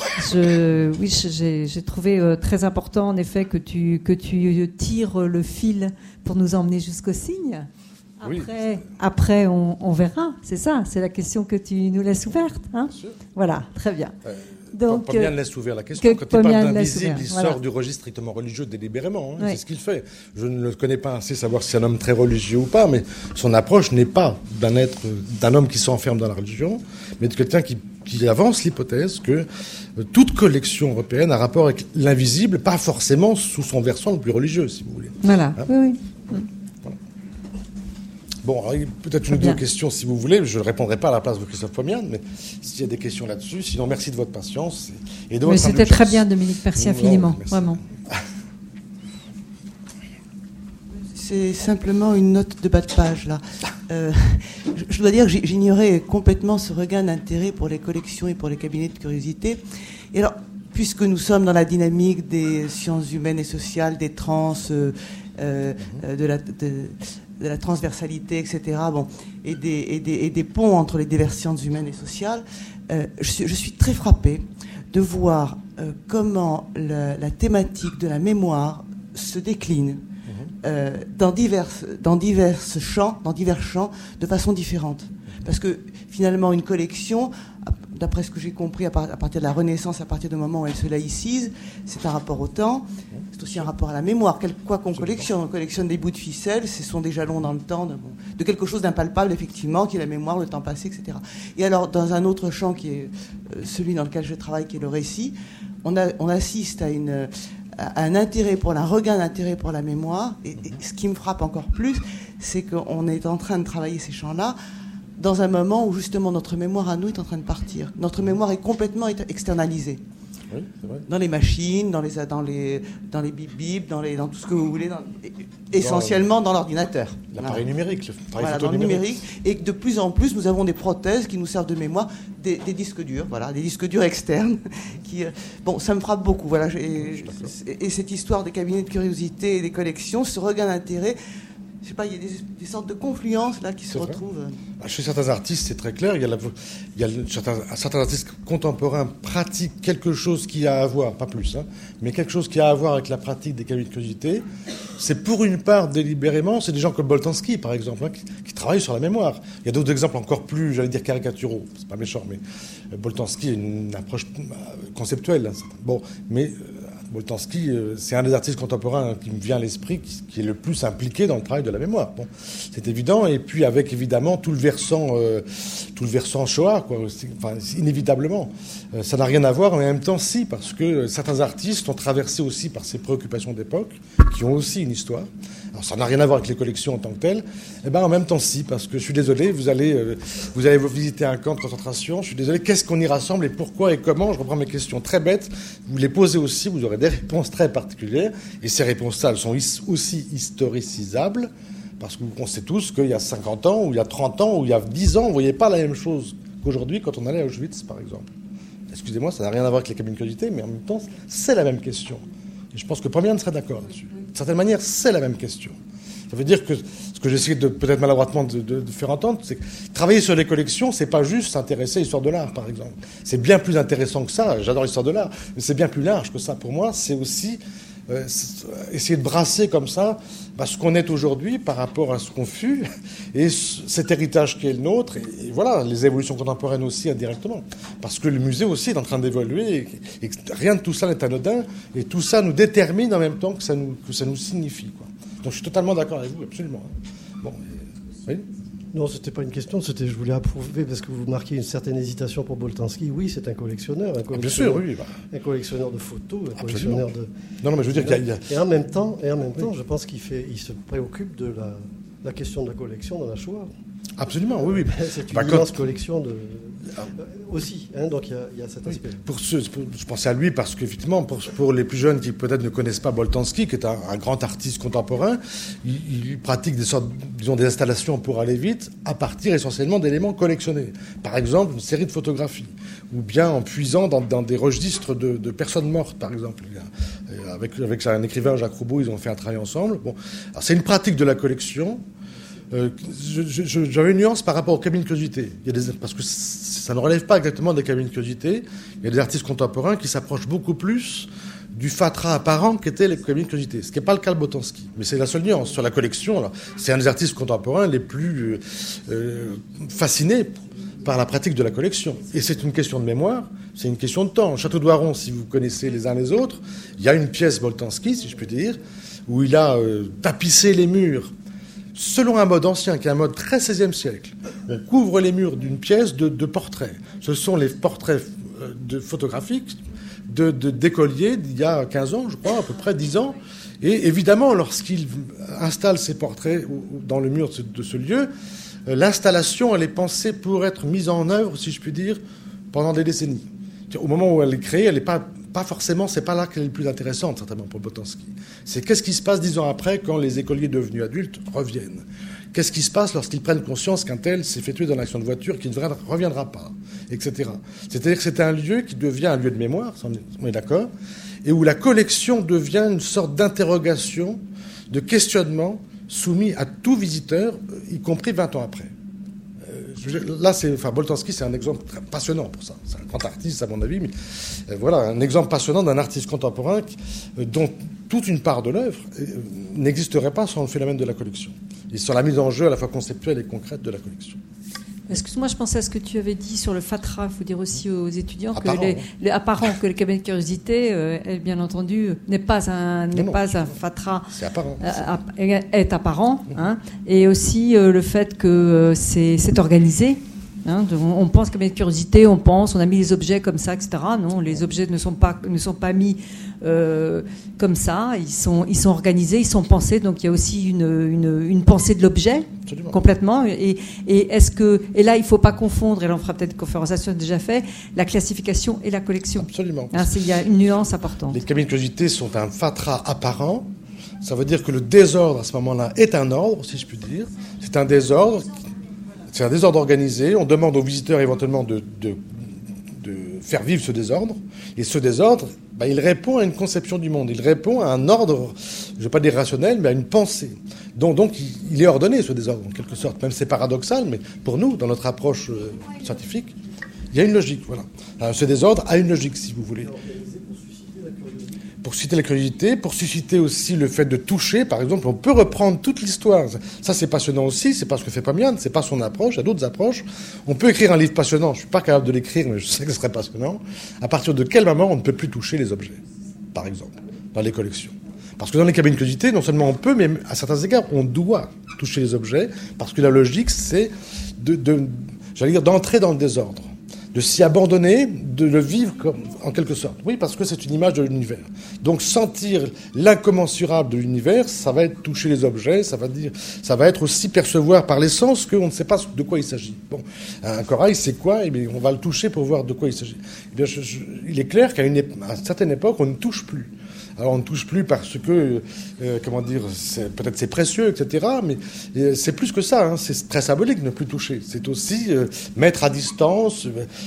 Speaker 2: J'ai trouvé très important, en effet, que tu tires le fil pour nous emmener jusqu'au signe. Après, on verra. C'est ça, c'est la question que tu nous laisses ouverte. Hein, voilà, très bien.
Speaker 1: Donc, Pomian laisse ouvert la question. Quand il parle d'invisible, il sort du registre strictement religieux délibérément. C'est ce qu'il fait. Je ne le connais pas assez savoir si c'est un homme très religieux ou pas, mais son approche n'est pas d'un homme qui s'enferme dans la religion, mais de quelqu'un qui avance l'hypothèse que toute collection européenne a rapport avec l'invisible, pas forcément sous son versant le plus religieux, si vous voulez.
Speaker 2: Voilà, hein, oui.
Speaker 1: Voilà. Bon, alors, peut-être une ou deux questions, si vous voulez. Je ne répondrai pas à la place de Christophe Pomian, mais s'il y a des questions là-dessus, sinon merci de votre patience et de votre indulgence.
Speaker 2: Mais c'était très bien, Dominique. Merci infiniment, merci. Vraiment.
Speaker 3: C'est simplement une note de bas de page, là. Je dois dire que j'ignorais complètement ce regain d'intérêt pour les collections et pour les cabinets de curiosité. Et alors, puisque nous sommes dans la dynamique des sciences humaines et sociales, des trans, de la transversalité, etc., et des ponts entre les diverses sciences humaines et sociales, je suis très frappée de voir comment la thématique de la mémoire se décline dans divers champs, de façon différente. Parce que finalement, une collection, d'après ce que j'ai compris, à partir de la Renaissance, à partir du moment où elle se laïcise, c'est un rapport au temps, c'est aussi un rapport à la mémoire. Quoi qu'on collectionne, on collectionne des bouts de ficelle, ce sont des jalons dans le temps de quelque chose d'impalpable, effectivement, qui est la mémoire, le temps passé, etc. Et alors, dans un autre champ qui est celui dans lequel je travaille, qui est le récit, on assiste à un intérêt un regain d'intérêt pour la mémoire. Et ce qui me frappe encore plus, c'est qu'on est en train de travailler ces champs-là dans un moment où justement notre mémoire à nous est en train de partir. Notre mémoire est complètement externalisée. Oui, c'est vrai. Dans les machines, dans les bip-bip, dans tout ce que vous voulez, essentiellement dans l'ordinateur.
Speaker 1: L'appareil numérique,
Speaker 3: dans le numérique. Et que de plus en plus, nous avons des prothèses qui nous servent de mémoire, des disques durs, des disques durs externes. Ça me frappe beaucoup. Voilà, et cette histoire des cabinets de curiosité et des collections, ce regain d'intérêt, je sais pas, il y a des sortes de confluences là qui se retrouvent.
Speaker 1: Chez certains artistes, c'est très clair. Certains artistes contemporains pratiquent quelque chose qui a à voir, pas plus, mais quelque chose qui a à voir avec la pratique des cabinets de curiosité. C'est pour une part délibérément, c'est des gens comme Boltanski, par exemple, qui travaillent sur la mémoire. Il y a d'autres exemples encore plus, j'allais dire caricaturaux. C'est pas méchant, mais Boltanski a une approche conceptuelle. Mais Boltanski, c'est un des artistes contemporains qui me vient à l'esprit, qui est le plus impliqué dans le travail de la mémoire. C'est évident. Et puis avec évidemment tout le versant Shoah, inévitablement. Ça n'a rien à voir, mais en même temps, si, parce que certains artistes sont traversés aussi par ces préoccupations d'époque, qui ont aussi une histoire. Alors ça n'a rien à voir avec les collections en tant que telles. En même temps, si, parce que je suis désolé, vous allez visiter un camp de concentration. Je suis désolé, qu'est-ce qu'on y rassemble et pourquoi et comment? Je reprends mes questions très bêtes. Vous les posez aussi, vous aurez des réponses très particulières. Et ces réponses-là, elles sont aussi historicisables, parce qu'on sait tous qu'il y a 50 ans, ou il y a 30 ans, ou il y a 10 ans, on ne voyait pas la même chose qu'aujourd'hui quand on allait à Auschwitz, par exemple. Excusez-moi, ça n'a rien à voir avec les cabines de curiosité, mais en même temps, c'est la même question. Et je pense que Pomian serait d'accord là-dessus. De certaine manière, c'est la même question. Ça veut dire que ce que j'essaie peut-être maladroitement de faire entendre, c'est que travailler sur les collections, c'est pas juste s'intéresser à l'histoire de l'art, par exemple. C'est bien plus intéressant que ça. J'adore l'histoire de l'art, mais c'est bien plus large que ça. Pour moi, c'est aussi essayer de brasser comme ça ce qu'on est aujourd'hui par rapport à ce qu'on fut et cet héritage qui est le nôtre et voilà, les évolutions contemporaines aussi indirectement. Parce que le musée aussi est en train d'évoluer et rien de tout ça n'est anodin et tout ça nous détermine en même temps que ça nous signifie, quoi. Donc je suis totalement d'accord avec vous, absolument. Bon, oui.
Speaker 4: Non, c'était pas une question, je voulais approuver parce que vous marquez une certaine hésitation pour Boltanski. Oui, c'est un collectionneur.
Speaker 1: Bien sûr, oui.
Speaker 4: Un collectionneur de photos, un collectionneur de...
Speaker 1: Non, mais je veux dire qu'il y a...
Speaker 4: Et en même temps, je pense qu'il se préoccupe de la question de la collection dans la Shoah.
Speaker 1: Absolument, oui.
Speaker 4: C'est une immense collection aussi, hein, donc il y a cet aspect.
Speaker 1: Je pensais à lui parce qu'effectivement, pour les plus jeunes qui peut-être ne connaissent pas Boltanski, qui est un grand artiste contemporain, il pratique des sortes, disons, des installations pour aller vite, à partir essentiellement d'éléments collectionnés. Par exemple, une série de photographies, ou bien en puisant dans des registres de personnes mortes, par exemple. Avec un écrivain, Jacques Roubaud, ils ont fait un travail ensemble. Bon, alors c'est une pratique de la collection. J'avais une nuance par rapport aux cabines de curiosité. Parce que ça ne relève pas exactement des cabines de curiosité. Il y a des artistes contemporains qui s'approchent beaucoup plus du fatras apparent qu'étaient les cabines de curiosité. Ce qui n'est pas le cas de Boltanski. Mais c'est la seule nuance. Sur la collection, c'est un des artistes contemporains les plus fascinés par la pratique de la collection. Et c'est une question de mémoire, c'est une question de temps. Château d'Oiron, si vous connaissez les uns les autres, il y a une pièce Boltanski, si je puis dire, où il a tapissé les murs selon un mode ancien, qui est un mode très 16e siècle. On couvre les murs d'une pièce de portraits. Ce sont les portraits photographiques d'écoliers d'il y a 15 ans, je crois, à peu près 10 ans. Et évidemment, lorsqu'il installe ces portraits dans le mur de ce lieu, l'installation, elle est pensée pour être mise en œuvre, si je puis dire, pendant des décennies. Au moment où elle est créée, elle n'est pas forcément, c'est pas là qu'elle est le plus intéressante, certainement, pour Boltanski. C'est qu'est-ce qui se passe 10 ans après, quand les écoliers devenus adultes reviennent. Qu'est-ce qui se passe lorsqu'ils prennent conscience qu'un tel s'est fait tuer dans l'action de voiture, qui ne reviendra pas, etc. C'est-à-dire que c'est un lieu qui devient un lieu de mémoire, on est d'accord, et où la collection devient une sorte d'interrogation, de questionnement, soumis à tout visiteur, y compris 20 ans après. Là, Boltanski, c'est un exemple très passionnant pour ça. C'est un grand artiste, à mon avis, mais voilà, un exemple passionnant d'un artiste contemporain dont toute une part de l'œuvre n'existerait pas sans le phénomène de la collection. Et sur la mise en jeu à la fois conceptuelle et concrète de la collection.
Speaker 2: Excuse-moi, je pensais à ce que tu avais dit sur le fatras. Il faut dire aussi aux étudiants
Speaker 1: que
Speaker 2: le cabinet de curiosité, bien entendu, n'est pas un fatras.
Speaker 1: C'est apparent.
Speaker 2: Est apparent. Hein, et aussi le fait que c'est organisé. Hein, on pense cabinet de curiosité, on a mis les objets comme ça, etc. Non, les objets ne sont pas mis comme ça. Ils sont organisés, ils sont pensés. Donc il y a aussi une pensée de l'objet. Absolument. Complètement. Et là, il ne faut pas confondre, et là on fera peut-être une conférence, ça c'est déjà fait, la classification et la collection.
Speaker 1: Absolument.
Speaker 2: Hein, il y a une nuance importante.
Speaker 1: Les cabines de curiosité sont un fatras apparent. Ça veut dire que le désordre à ce moment-là est un ordre, si je puis dire. C'est un désordre organisé. On demande aux visiteurs éventuellement de faire vivre ce désordre. Et ce désordre, il répond à une conception du monde. Il répond à un ordre, je ne vais pas dire rationnel, mais à une pensée. Donc il est ordonné, ce désordre, en quelque sorte. Même c'est paradoxal, mais pour nous, dans notre approche scientifique, il y a une logique. Voilà. Alors, ce désordre a une logique, si vous voulez. Pour susciter la curiosité, pour susciter aussi le fait de toucher, par exemple, on peut reprendre toute l'histoire. Ça, c'est passionnant aussi, c'est pas ce que fait Pomian, c'est pas son approche, il y a d'autres approches. On peut écrire un livre passionnant, je suis pas capable de l'écrire, mais je sais que ce serait passionnant. À partir de quel moment on ne peut plus toucher les objets, par exemple, dans les collections? Parce que dans les cabines de curiosité, non seulement on peut, mais à certains égards, on doit toucher les objets, parce que la logique, c'est d'entrer dans le désordre, de s'y abandonner, de le vivre en quelque sorte. Oui, parce que c'est une image de l'univers. Donc sentir l'incommensurable de l'univers, ça va être toucher les objets, ça va être aussi percevoir par les sens qu'on ne sait pas de quoi il s'agit. Bon, un corail, c'est quoi? Eh bien, on va le toucher pour voir de quoi il s'agit. Eh bien, il est clair qu'à une certaine époque, on ne touche plus. Alors on ne touche plus parce que, peut-être c'est précieux, etc. Mais c'est plus que ça, hein. C'est très symbolique, ne plus toucher. C'est aussi mettre à distance,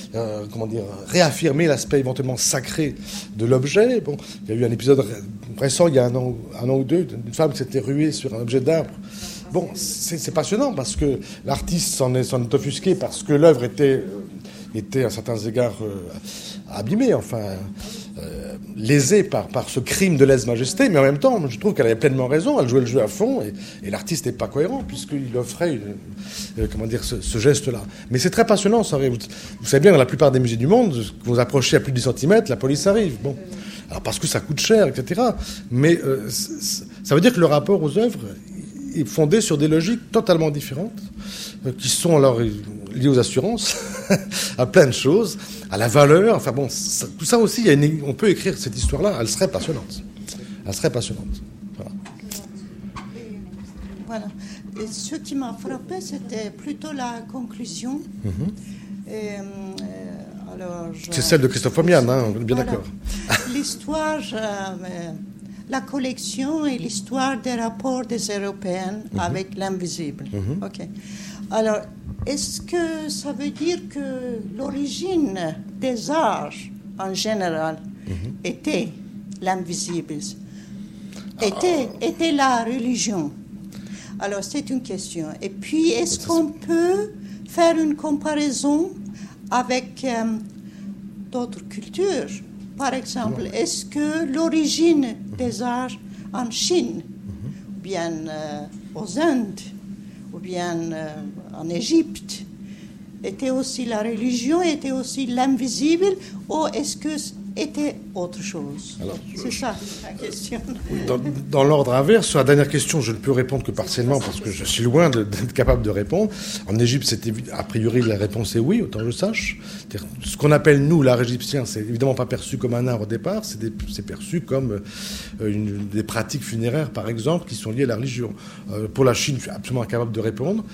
Speaker 1: réaffirmer l'aspect éventuellement sacré de l'objet. Bon, il y a eu un épisode récent, il y a un an ou deux, d'une femme qui s'était ruée sur un objet d'arbre. Bon, c'est passionnant parce que l'artiste s'en est offusqué parce que l'œuvre était à certains égards abîmée, lésée par ce crime de lèse-majesté, mais en même temps, je trouve qu'elle avait pleinement raison, elle jouait le jeu à fond, et l'artiste n'est pas cohérent, puisqu'il offrait ce geste-là. Mais c'est très passionnant, ça. Vous savez bien, dans la plupart des musées du monde, vous approchez à plus de 10 cm, la police arrive. Bon. Alors parce que ça coûte cher, etc. Mais ça veut dire que le rapport aux œuvres est fondé sur des logiques totalement différentes, qui sont alors liées aux assurances, à plein de choses, à la valeur. Tout ça aussi, on peut écrire cette histoire-là, elle serait passionnante. Voilà.
Speaker 3: Voilà.
Speaker 5: Et ce qui m'a frappé, c'était plutôt la conclusion.
Speaker 1: C'est celle de Christophe Homian, hein, on est bien d'accord.
Speaker 5: L'histoire, la collection et l'histoire des rapports des Européens avec l'invisible. Ok. Alors, est-ce que ça veut dire que l'origine des arts en général était l'invisible, était la religion? Alors, c'est une question. Et puis, est-ce qu'on peut faire une comparaison avec d'autres cultures? Par exemple, est-ce que l'origine des arts en Chine, ou bien aux Indes, ou bien en Égypte, était aussi la religion, était aussi l'invisible, ou est-ce que était autre chose? C'est ça la question.
Speaker 1: Dans l'ordre inverse, sur la dernière question, je ne peux répondre que partiellement parce que je suis loin d'être capable de répondre. En Égypte, a priori, la réponse est oui, autant que je sache. Ce qu'on appelle, nous, l'art égyptien, c'est évidemment pas perçu comme un art au départ, c'est perçu comme des pratiques funéraires, par exemple, qui sont liées à la religion. Pour la Chine, je suis absolument incapable de répondre.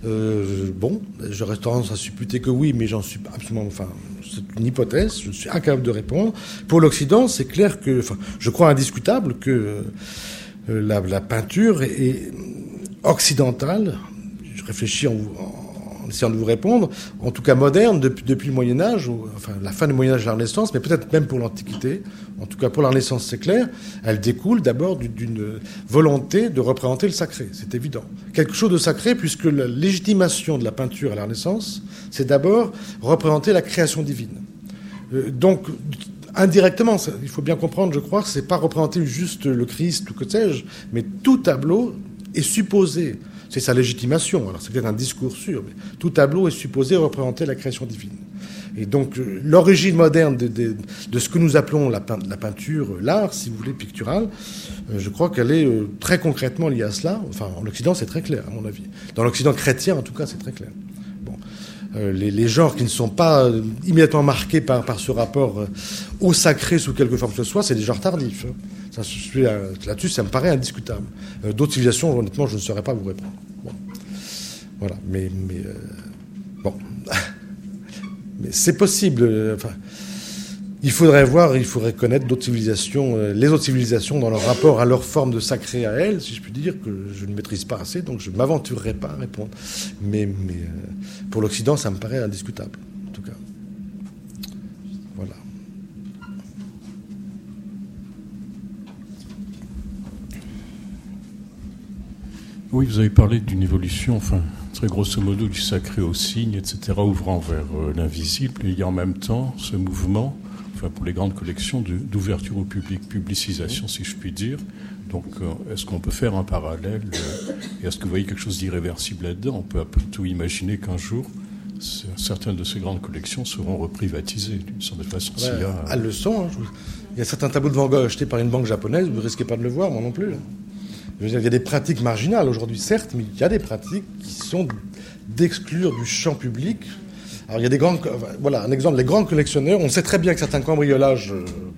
Speaker 1: J'aurais tendance à supputer que oui, mais j'en suis absolument... c'est une hypothèse, je suis incapable de répondre. Pour l'Occident, c'est clair que, je crois indiscutable que la peinture est occidentale. Je réfléchis en essayant de vous répondre, en tout cas moderne, depuis le Moyen-Âge, la fin du Moyen-Âge et la Renaissance, mais peut-être même pour l'Antiquité. En tout cas, pour la Renaissance, c'est clair. Elle découle d'abord d'une volonté de représenter le sacré, c'est évident. Quelque chose de sacré, puisque la légitimation de la peinture à la Renaissance, c'est d'abord représenter la création divine. Donc, indirectement, il faut bien comprendre, je crois, que c'est pas représenter juste le Christ ou que sais-je, mais tout tableau est supposé, c'est sa légitimation, alors c'est peut-être un discours sûr, mais tout tableau est supposé représenter la création divine. Et donc, l'origine moderne de ce que nous appelons la peinture, l'art, si vous voulez, pictural, je crois qu'elle est très concrètement liée à cela. Enfin, en Occident, c'est très clair, à mon avis. Dans l'Occident chrétien, en tout cas, c'est très clair. Les genres qui ne sont pas immédiatement marqués par ce rapport au sacré sous quelque forme que ce soit, c'est des genres tardifs. Là-dessus, ça me paraît indiscutable. D'autres civilisations, honnêtement, je ne saurais pas vous répondre. Bon. Voilà, mais c'est possible. Il faudrait connaître d'autres civilisations, les autres civilisations dans leur rapport à leur forme de sacré à elles, si je puis dire, que je ne maîtrise pas assez, donc je ne m'aventurerai pas à répondre. Mais pour l'Occident, ça me paraît indiscutable, en tout cas. Voilà.
Speaker 6: Oui, vous avez parlé d'une évolution, très grosso modo, du sacré au signe, etc., ouvrant vers l'invisible. Et il y a en même temps ce mouvement, pour les grandes collections, d'ouverture au public, publicisation, si je puis dire. Donc, est-ce qu'on peut faire un parallèle et est-ce que vous voyez quelque chose d'irréversible là-dedans? On peut plutôt imaginer qu'un jour, certaines de ces grandes collections seront reprivatisées, d'une certaine façon.
Speaker 1: Elles le sont. Hein. Il y a certains tableaux de Van Gogh achetés par une banque japonaise, vous ne risquez pas de le voir, moi non plus. Je veux dire, il y a des pratiques marginales aujourd'hui, certes, mais il y a des pratiques qui sont d'exclure du champ public. Alors, il y a des grands... Voilà, un exemple, les grands collectionneurs, on sait très bien que certains cambriolages,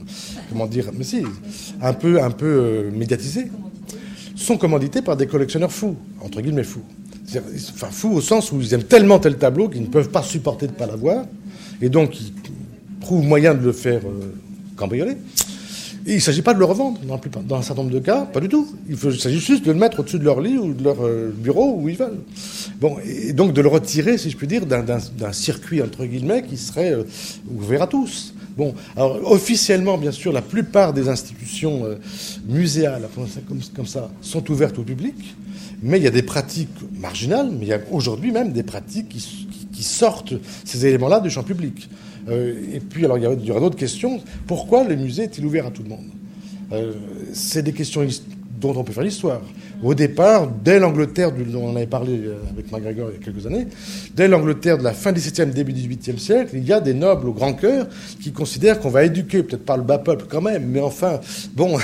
Speaker 1: un peu médiatisés, sont commandités par des collectionneurs fous, entre guillemets fous. Fous au sens où ils aiment tellement tel tableau qu'ils ne peuvent pas supporter de ne pas l'avoir, et donc ils trouvent moyen de le faire cambrioler. Et il ne s'agit pas de le revendre, dans un certain nombre de cas, pas du tout. Il s'agit juste de le mettre au-dessus de leur lit ou de leur bureau, où ils veulent. Bon, et donc de le retirer, si je puis dire, d'un circuit, entre guillemets, qui serait ouvert à tous. Bon, alors officiellement, bien sûr, la plupart des institutions muséales, comme ça, sont ouvertes au public, mais il y a des pratiques marginales, mais il y a aujourd'hui même des pratiques qui sortent ces éléments-là du champ public. Et puis, alors, il y aura d'autres questions. Pourquoi le musée est-il ouvert à tout le monde? C'est des questions dont on peut faire l'histoire. Au départ, dès l'Angleterre, on en avait parlé avec MacGregor il y a quelques années, dès l'Angleterre de la fin XVIIe, début XVIIIe siècle, il y a des nobles au grand cœur qui considèrent qu'on va éduquer, peut-être pas le bas peuple quand même, mais enfin, bon,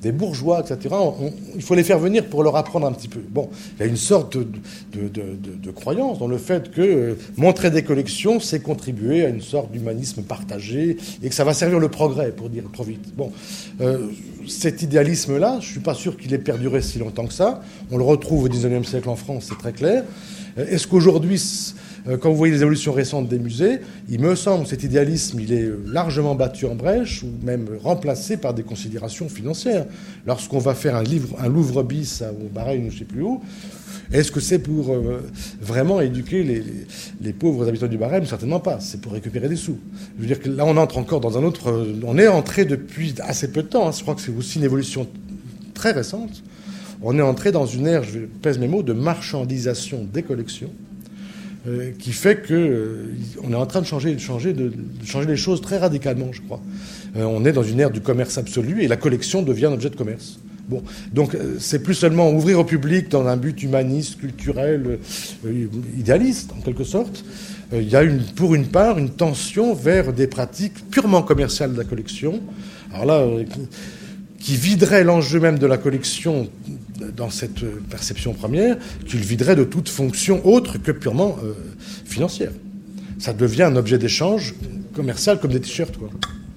Speaker 1: des bourgeois, etc. Il faut les faire venir pour leur apprendre un petit peu. Bon, il y a une sorte de croyance dans le fait que montrer des collections, c'est contribuer à une sorte d'humanisme partagé et que ça va servir le progrès, pour dire trop vite. Bon, cet idéalisme-là, je ne suis pas sûr qu'il ait perduré si longtemps que ça. On le retrouve au XIXe siècle en France, c'est très clair. Est-ce qu'aujourd'hui, quand vous voyez les évolutions récentes des musées, il me semble que cet idéalisme, il est largement battu en brèche ou même remplacé par des considérations financières. Lorsqu'on va faire un Louvre bis au Bahreïn ou je ne sais plus où, est-ce que c'est pour vraiment éduquer les pauvres habitants du Bahreïn? Certainement pas. C'est pour récupérer des sous. Je veux dire que là, on entre encore dans un autre... On est entré depuis assez peu de temps. Je crois que c'est aussi une évolution très récente. On est entré dans une ère, je pèse mes mots, de marchandisation des collections, qui fait qu'on est en train de changer les choses très radicalement, je crois. On est dans une ère du commerce absolu et la collection devient un objet de commerce. Bon, donc c'est plus seulement ouvrir au public dans un but humaniste, culturel, idéaliste, en quelque sorte. Il y a pour une part une tension vers des pratiques purement commerciales de la collection. Alors là, qui viderait l'enjeu même de la collection dans cette perception première, qui le viderait de toute fonction autre que purement financière. Ça devient un objet d'échange commercial comme des t-shirts, quoi.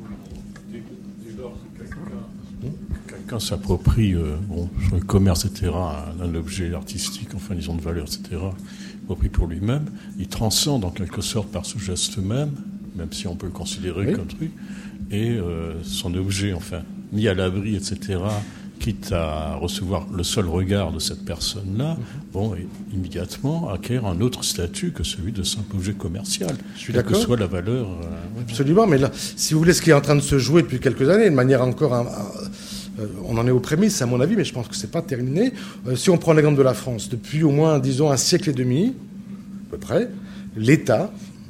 Speaker 6: Dès lors que quelqu'un s'approprie sur le commerce, etc., un objet artistique, enfin disons de valeur, etc., approprie pour lui-même, il transcende en quelque sorte par ce geste même si on peut le considérer comme truc, et son objet, enfin, mis à l'abri, etc., quitte à recevoir le seul regard de cette personne-là, immédiatement acquiert un autre statut que celui de simple objet commercial, quelle que soit la valeur.
Speaker 1: Absolument, mais là, si vous voulez, ce qui est en train de se jouer depuis quelques années, de manière encore... on en est aux prémices, à mon avis, mais je pense que c'est pas terminé. Si on prend l'exemple de la France, depuis au moins, disons, un siècle et demi, à peu près, l'État,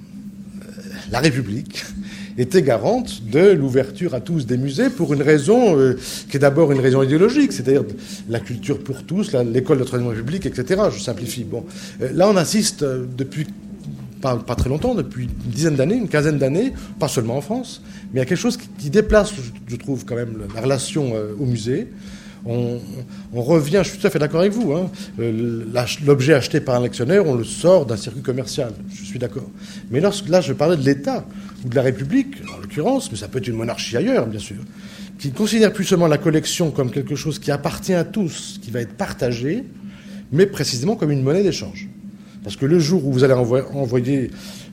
Speaker 1: la République, était garante de l'ouverture à tous des musées pour une raison qui est d'abord une raison idéologique, c'est-à-dire la culture pour tous, l'école de la Troisième République, etc. Je simplifie. Bon, là, on assiste depuis pas très longtemps, depuis une dizaine d'années, une quinzaine d'années, pas seulement en France, mais il y a quelque chose qui déplace, je trouve, quand même, la relation au musée. On revient, je suis tout à fait d'accord avec vous, hein, l'objet acheté par un lectionnaire, on le sort d'un circuit commercial, je suis d'accord. Mais là, je parlais de l'État ou de la République, en l'occurrence, mais ça peut être une monarchie ailleurs, bien sûr, qui ne considère plus seulement la collection comme quelque chose qui appartient à tous, qui va être partagé, mais précisément comme une monnaie d'échange. Parce que le jour où vous allez envoyer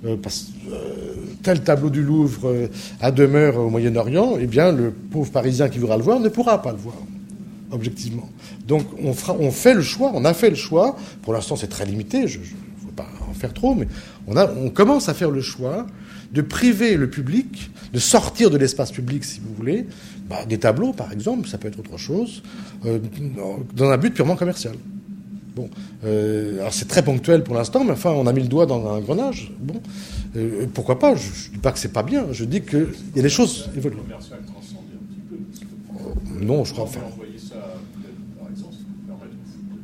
Speaker 1: tel tableau du Louvre à demeure au Moyen-Orient, eh bien, le pauvre Parisien qui voudra le voir ne pourra pas le voir, objectivement. Donc, on fait le choix, on a fait le choix. Pour l'instant, c'est très limité, je ne veux pas en faire trop, mais on commence à faire le choix de priver le public, de sortir de l'espace public, si vous voulez, des tableaux, par exemple, ça peut être autre chose, dans un but purement commercial. Bon, alors c'est très ponctuel pour l'instant, mais enfin, on a mis le doigt dans un engrenage. Bon, pourquoi pas? Je ne dis pas que c'est pas bien. Je dis qu'il y a des choses évoluent.
Speaker 6: Commercial transcendé un petit peu.
Speaker 1: Non, je crois.
Speaker 6: Enfin, envoyer ça, par exemple, permettre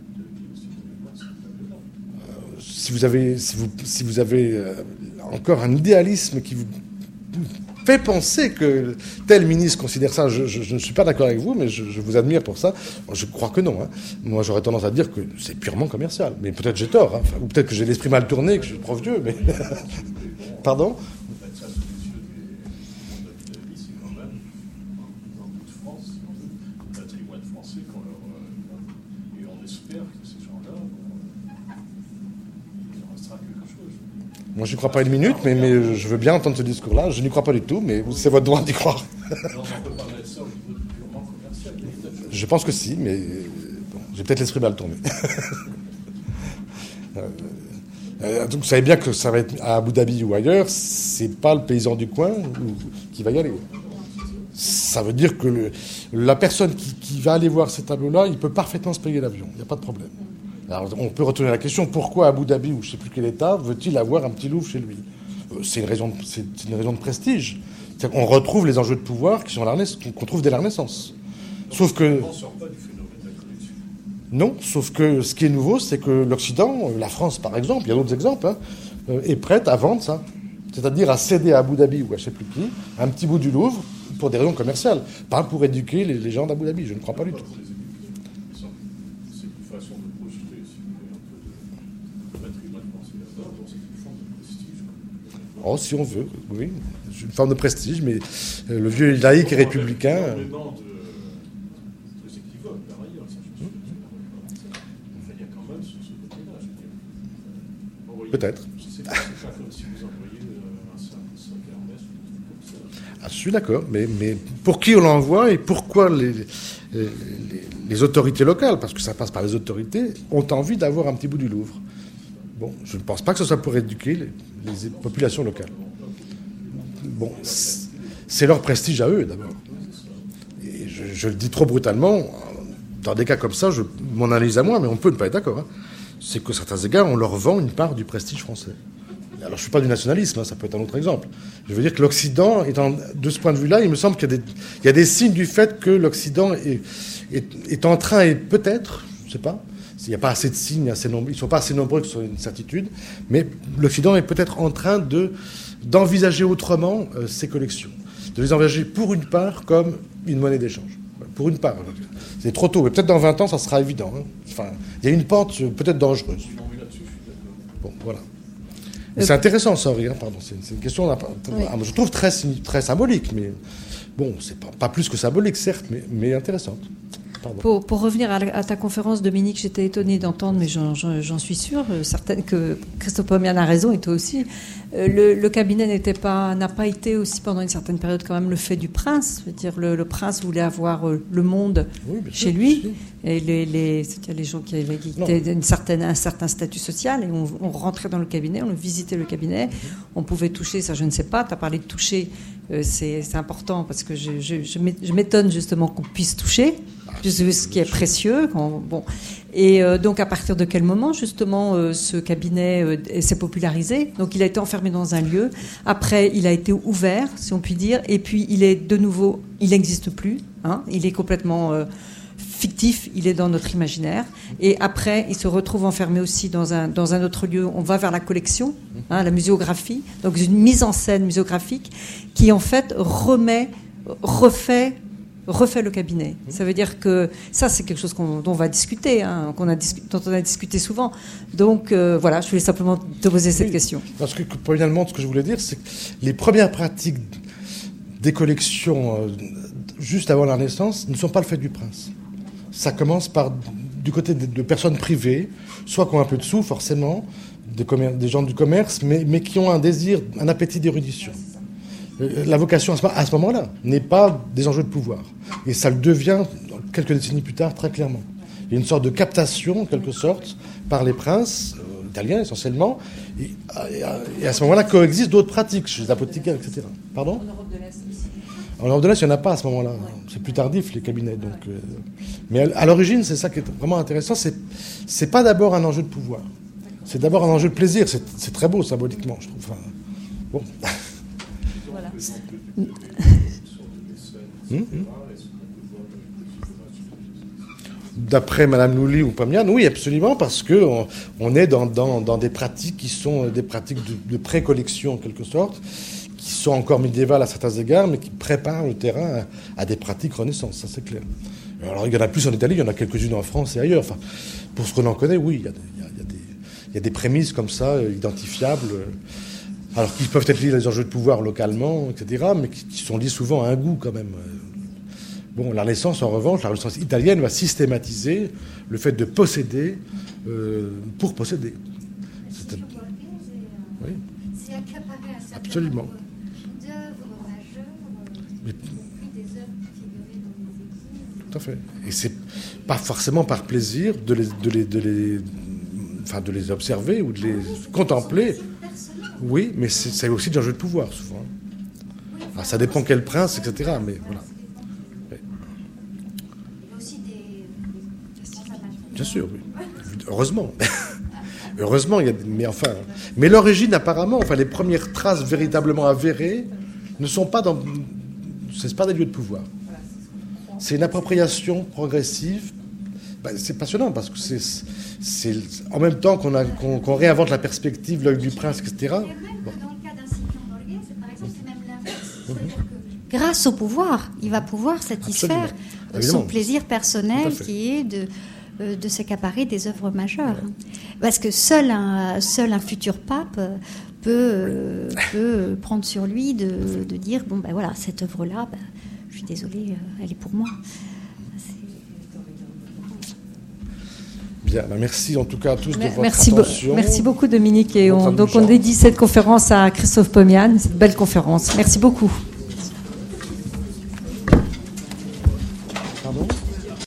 Speaker 6: de
Speaker 1: si vous avez encore un idéalisme qui vous fait penser que tel ministre considère ça, je ne suis pas d'accord avec vous, mais je vous admire pour ça. Je crois que non. Hein. Moi, j'aurais tendance à dire que c'est purement commercial. Mais peut-être j'ai tort, hein. Ou peut-être que j'ai l'esprit mal tourné, que je suis trop vieux, mais... Pardon ? Moi, je n'y crois pas une minute, mais je veux bien entendre ce discours-là. Je n'y crois pas du tout, mais c'est votre droit d'y croire. Je pense que si, mais bon, j'ai peut-être l'esprit mal tourné. Donc, vous savez bien que ça va être à Abu Dhabi ou ailleurs, c'est pas le paysan du coin qui va y aller. Ça veut dire que la personne qui va aller voir ces tableaux-là, il peut parfaitement se payer l'avion. Il n'y a pas de problème. Alors, on peut retourner la question, pourquoi Abu Dhabi ou je ne sais plus quel État veut-il avoir un petit Louvre chez lui ? C'est une raison de prestige. On retrouve les enjeux de pouvoir qu'on trouve dès la Renaissance. Sauf que...
Speaker 6: On ne sort pas du phénomène de la collection.
Speaker 1: Non, sauf que ce qui est nouveau, c'est que l'Occident, la France par exemple, il y a d'autres exemples, est prête à vendre ça. C'est-à-dire à céder à Abu Dhabi ou à je ne sais plus qui, un petit bout du Louvre, pour des raisons commerciales, pas pour éduquer les gens d'Abu Dhabi. Je ne crois pas du tout.
Speaker 6: C'est une façon de projeter, si vous voulez, un peu de patrimoine français là-bas. Donc c'est une forme de prestige.
Speaker 1: Oh, si on veut, oui. Une forme de prestige, mais le vieux laïc et républicain.
Speaker 6: Énormément de équivoques par ailleurs, ça je suis sûr. Enfin, il y a quand même ce côté-là, je veux dire.
Speaker 1: Peut-être.
Speaker 6: C'est pas comme si vous envoyez un sac Hermès ou des trucs comme ça.
Speaker 1: Ah, je suis d'accord, mais pour qui on l'envoie et pourquoi les autorités locales, parce que ça passe par les autorités, ont envie d'avoir un petit bout du Louvre. Bon, je ne pense pas que ce soit pour éduquer les populations locales. Bon, c'est leur prestige à eux, d'abord. Et je le dis trop brutalement, dans des cas comme ça, mon analyse à moi, mais on peut ne pas être d'accord, hein, c'est qu'à certains égards, on leur vend une part du prestige français. Alors, je ne suis pas du nationalisme, hein, ça peut être un autre exemple. Je veux dire que l'Occident, de ce point de vue-là, il me semble qu'il y a des signes du fait que l'Occident est en train, et peut-être, je ne sais pas, il n'y a pas assez de signes, ils ne sont pas assez nombreux que ce soit une certitude, mais l'Occident est peut-être en train d'envisager autrement ses collections, de les envisager pour une part comme une monnaie d'échange. Pour une part. C'est trop tôt, mais peut-être dans 20 ans, ça sera évident. Hein. Enfin, il y a une pente peut-être dangereuse. Bon, voilà. Mais c'est intéressant, ça, hein, pardon. C'est une question, je trouve très symbolique, mais bon, c'est pas plus que symbolique, certes, mais intéressante.
Speaker 2: Pour revenir à ta conférence, Dominique, j'étais étonnée d'entendre, mais j'en suis sûre, certaine que Christophe Pomian a raison, et toi aussi. Le cabinet n'a pas été aussi pendant une certaine période quand même le fait du prince. Je veux dire, le prince voulait avoir le monde chez lui, et les gens qui étaient un certain statut social, et on rentrait dans le cabinet, on visitait le cabinet, on pouvait toucher, ça je ne sais pas, tu as parlé de toucher, c'est important parce que je m'étonne justement qu'on puisse toucher. Ce qui est précieux. Et donc, à partir de quel moment, justement, ce cabinet s'est popularisé? Donc, il a été enfermé dans un lieu. Après, il a été ouvert, si on peut dire. Et puis, il n'existe plus. Hein, il est complètement fictif. Il est dans notre imaginaire. Et après, il se retrouve enfermé aussi dans un autre lieu. On va vers la collection, la muséographie. Donc, une mise en scène muséographique qui, en fait, refait le cabinet. Ça veut dire que ça, c'est quelque chose dont on va discuter, hein, dont on a discuté souvent. Donc, voilà, je voulais simplement te poser cette question.
Speaker 1: Parce que, finalement, ce que je voulais dire, c'est que les premières pratiques des collections juste avant la Renaissance ne sont pas le fait du prince. Ça commence du côté de personnes privées, soit qui ont un peu de sous, forcément, des gens du commerce, mais qui ont un désir, un appétit d'érudition. La vocation à ce moment-là n'est pas des enjeux de pouvoir. Et ça le devient quelques décennies plus tard, très clairement. Il y a une sorte de captation, en quelque sorte, par les princes, italiens essentiellement, et à ce moment-là coexistent d'autres pratiques, chez les apothicaires, etc. Pardon ? En Europe de l'Est aussi. En Europe de l'Est, il n'y en a pas à ce moment-là. C'est plus tardif, les cabinets. Donc, mais à l'origine, c'est ça qui est vraiment intéressant. C'est pas d'abord un enjeu de pouvoir. C'est d'abord un enjeu de plaisir. C'est très beau, symboliquement, je trouve. Enfin, bon... D'après Madame Louli ou Pomian, oui, absolument, parce que on est dans des pratiques qui sont des pratiques de pré-collection en quelque sorte, qui sont encore médiévales à certains égards, mais qui préparent le terrain à des pratiques Renaissance, ça c'est clair. Alors il y en a plus en Italie, il y en a quelques-unes en France et ailleurs. Enfin, pour ce qu'on en connaît, oui, il y a des prémices comme ça, identifiables. Alors qu'ils peuvent être liés à des enjeux de pouvoir localement, etc., mais qui sont liés souvent à un goût quand même. Bon, la Renaissance, en revanche, la Renaissance italienne va systématiser le fait de posséder pour posséder. Oui.
Speaker 7: C'est accaparé à certains
Speaker 1: absolument.
Speaker 7: D'œuvres majeures, y compris des œuvres qui figuraient dans les églises.
Speaker 1: Tout à fait. Et c'est pas forcément par plaisir de les observer ou de les contempler. Oui, mais c'est aussi des enjeux de pouvoir, souvent. Alors, ça dépend quel prince, etc. Mais voilà. Ouais. Bien sûr, oui. Heureusement. Heureusement, mais l'origine, apparemment, les premières traces véritablement avérées ne sont pas c'est pas des lieux de pouvoir. C'est une appropriation progressive. C'est passionnant parce que c'est en même temps qu'on réinvente la perspective, l'œil du prince, etc.
Speaker 7: Et même dans le cas d'un Scipion Borghese, par exemple, c'est même l'inverse. C'est-à-dire que
Speaker 8: grâce au pouvoir, il va pouvoir satisfaire son plaisir personnel qui est de s'accaparer des œuvres majeures. Parce que seul un futur pape peut prendre sur lui de dire bon ben voilà, cette œuvre-là, je suis désolée, elle est pour moi.
Speaker 1: Bien, merci en tout cas à tous de votre attention.
Speaker 2: Merci beaucoup Dominique. Et on dédie cette conférence à Christophe Pomian, cette belle conférence. Merci beaucoup.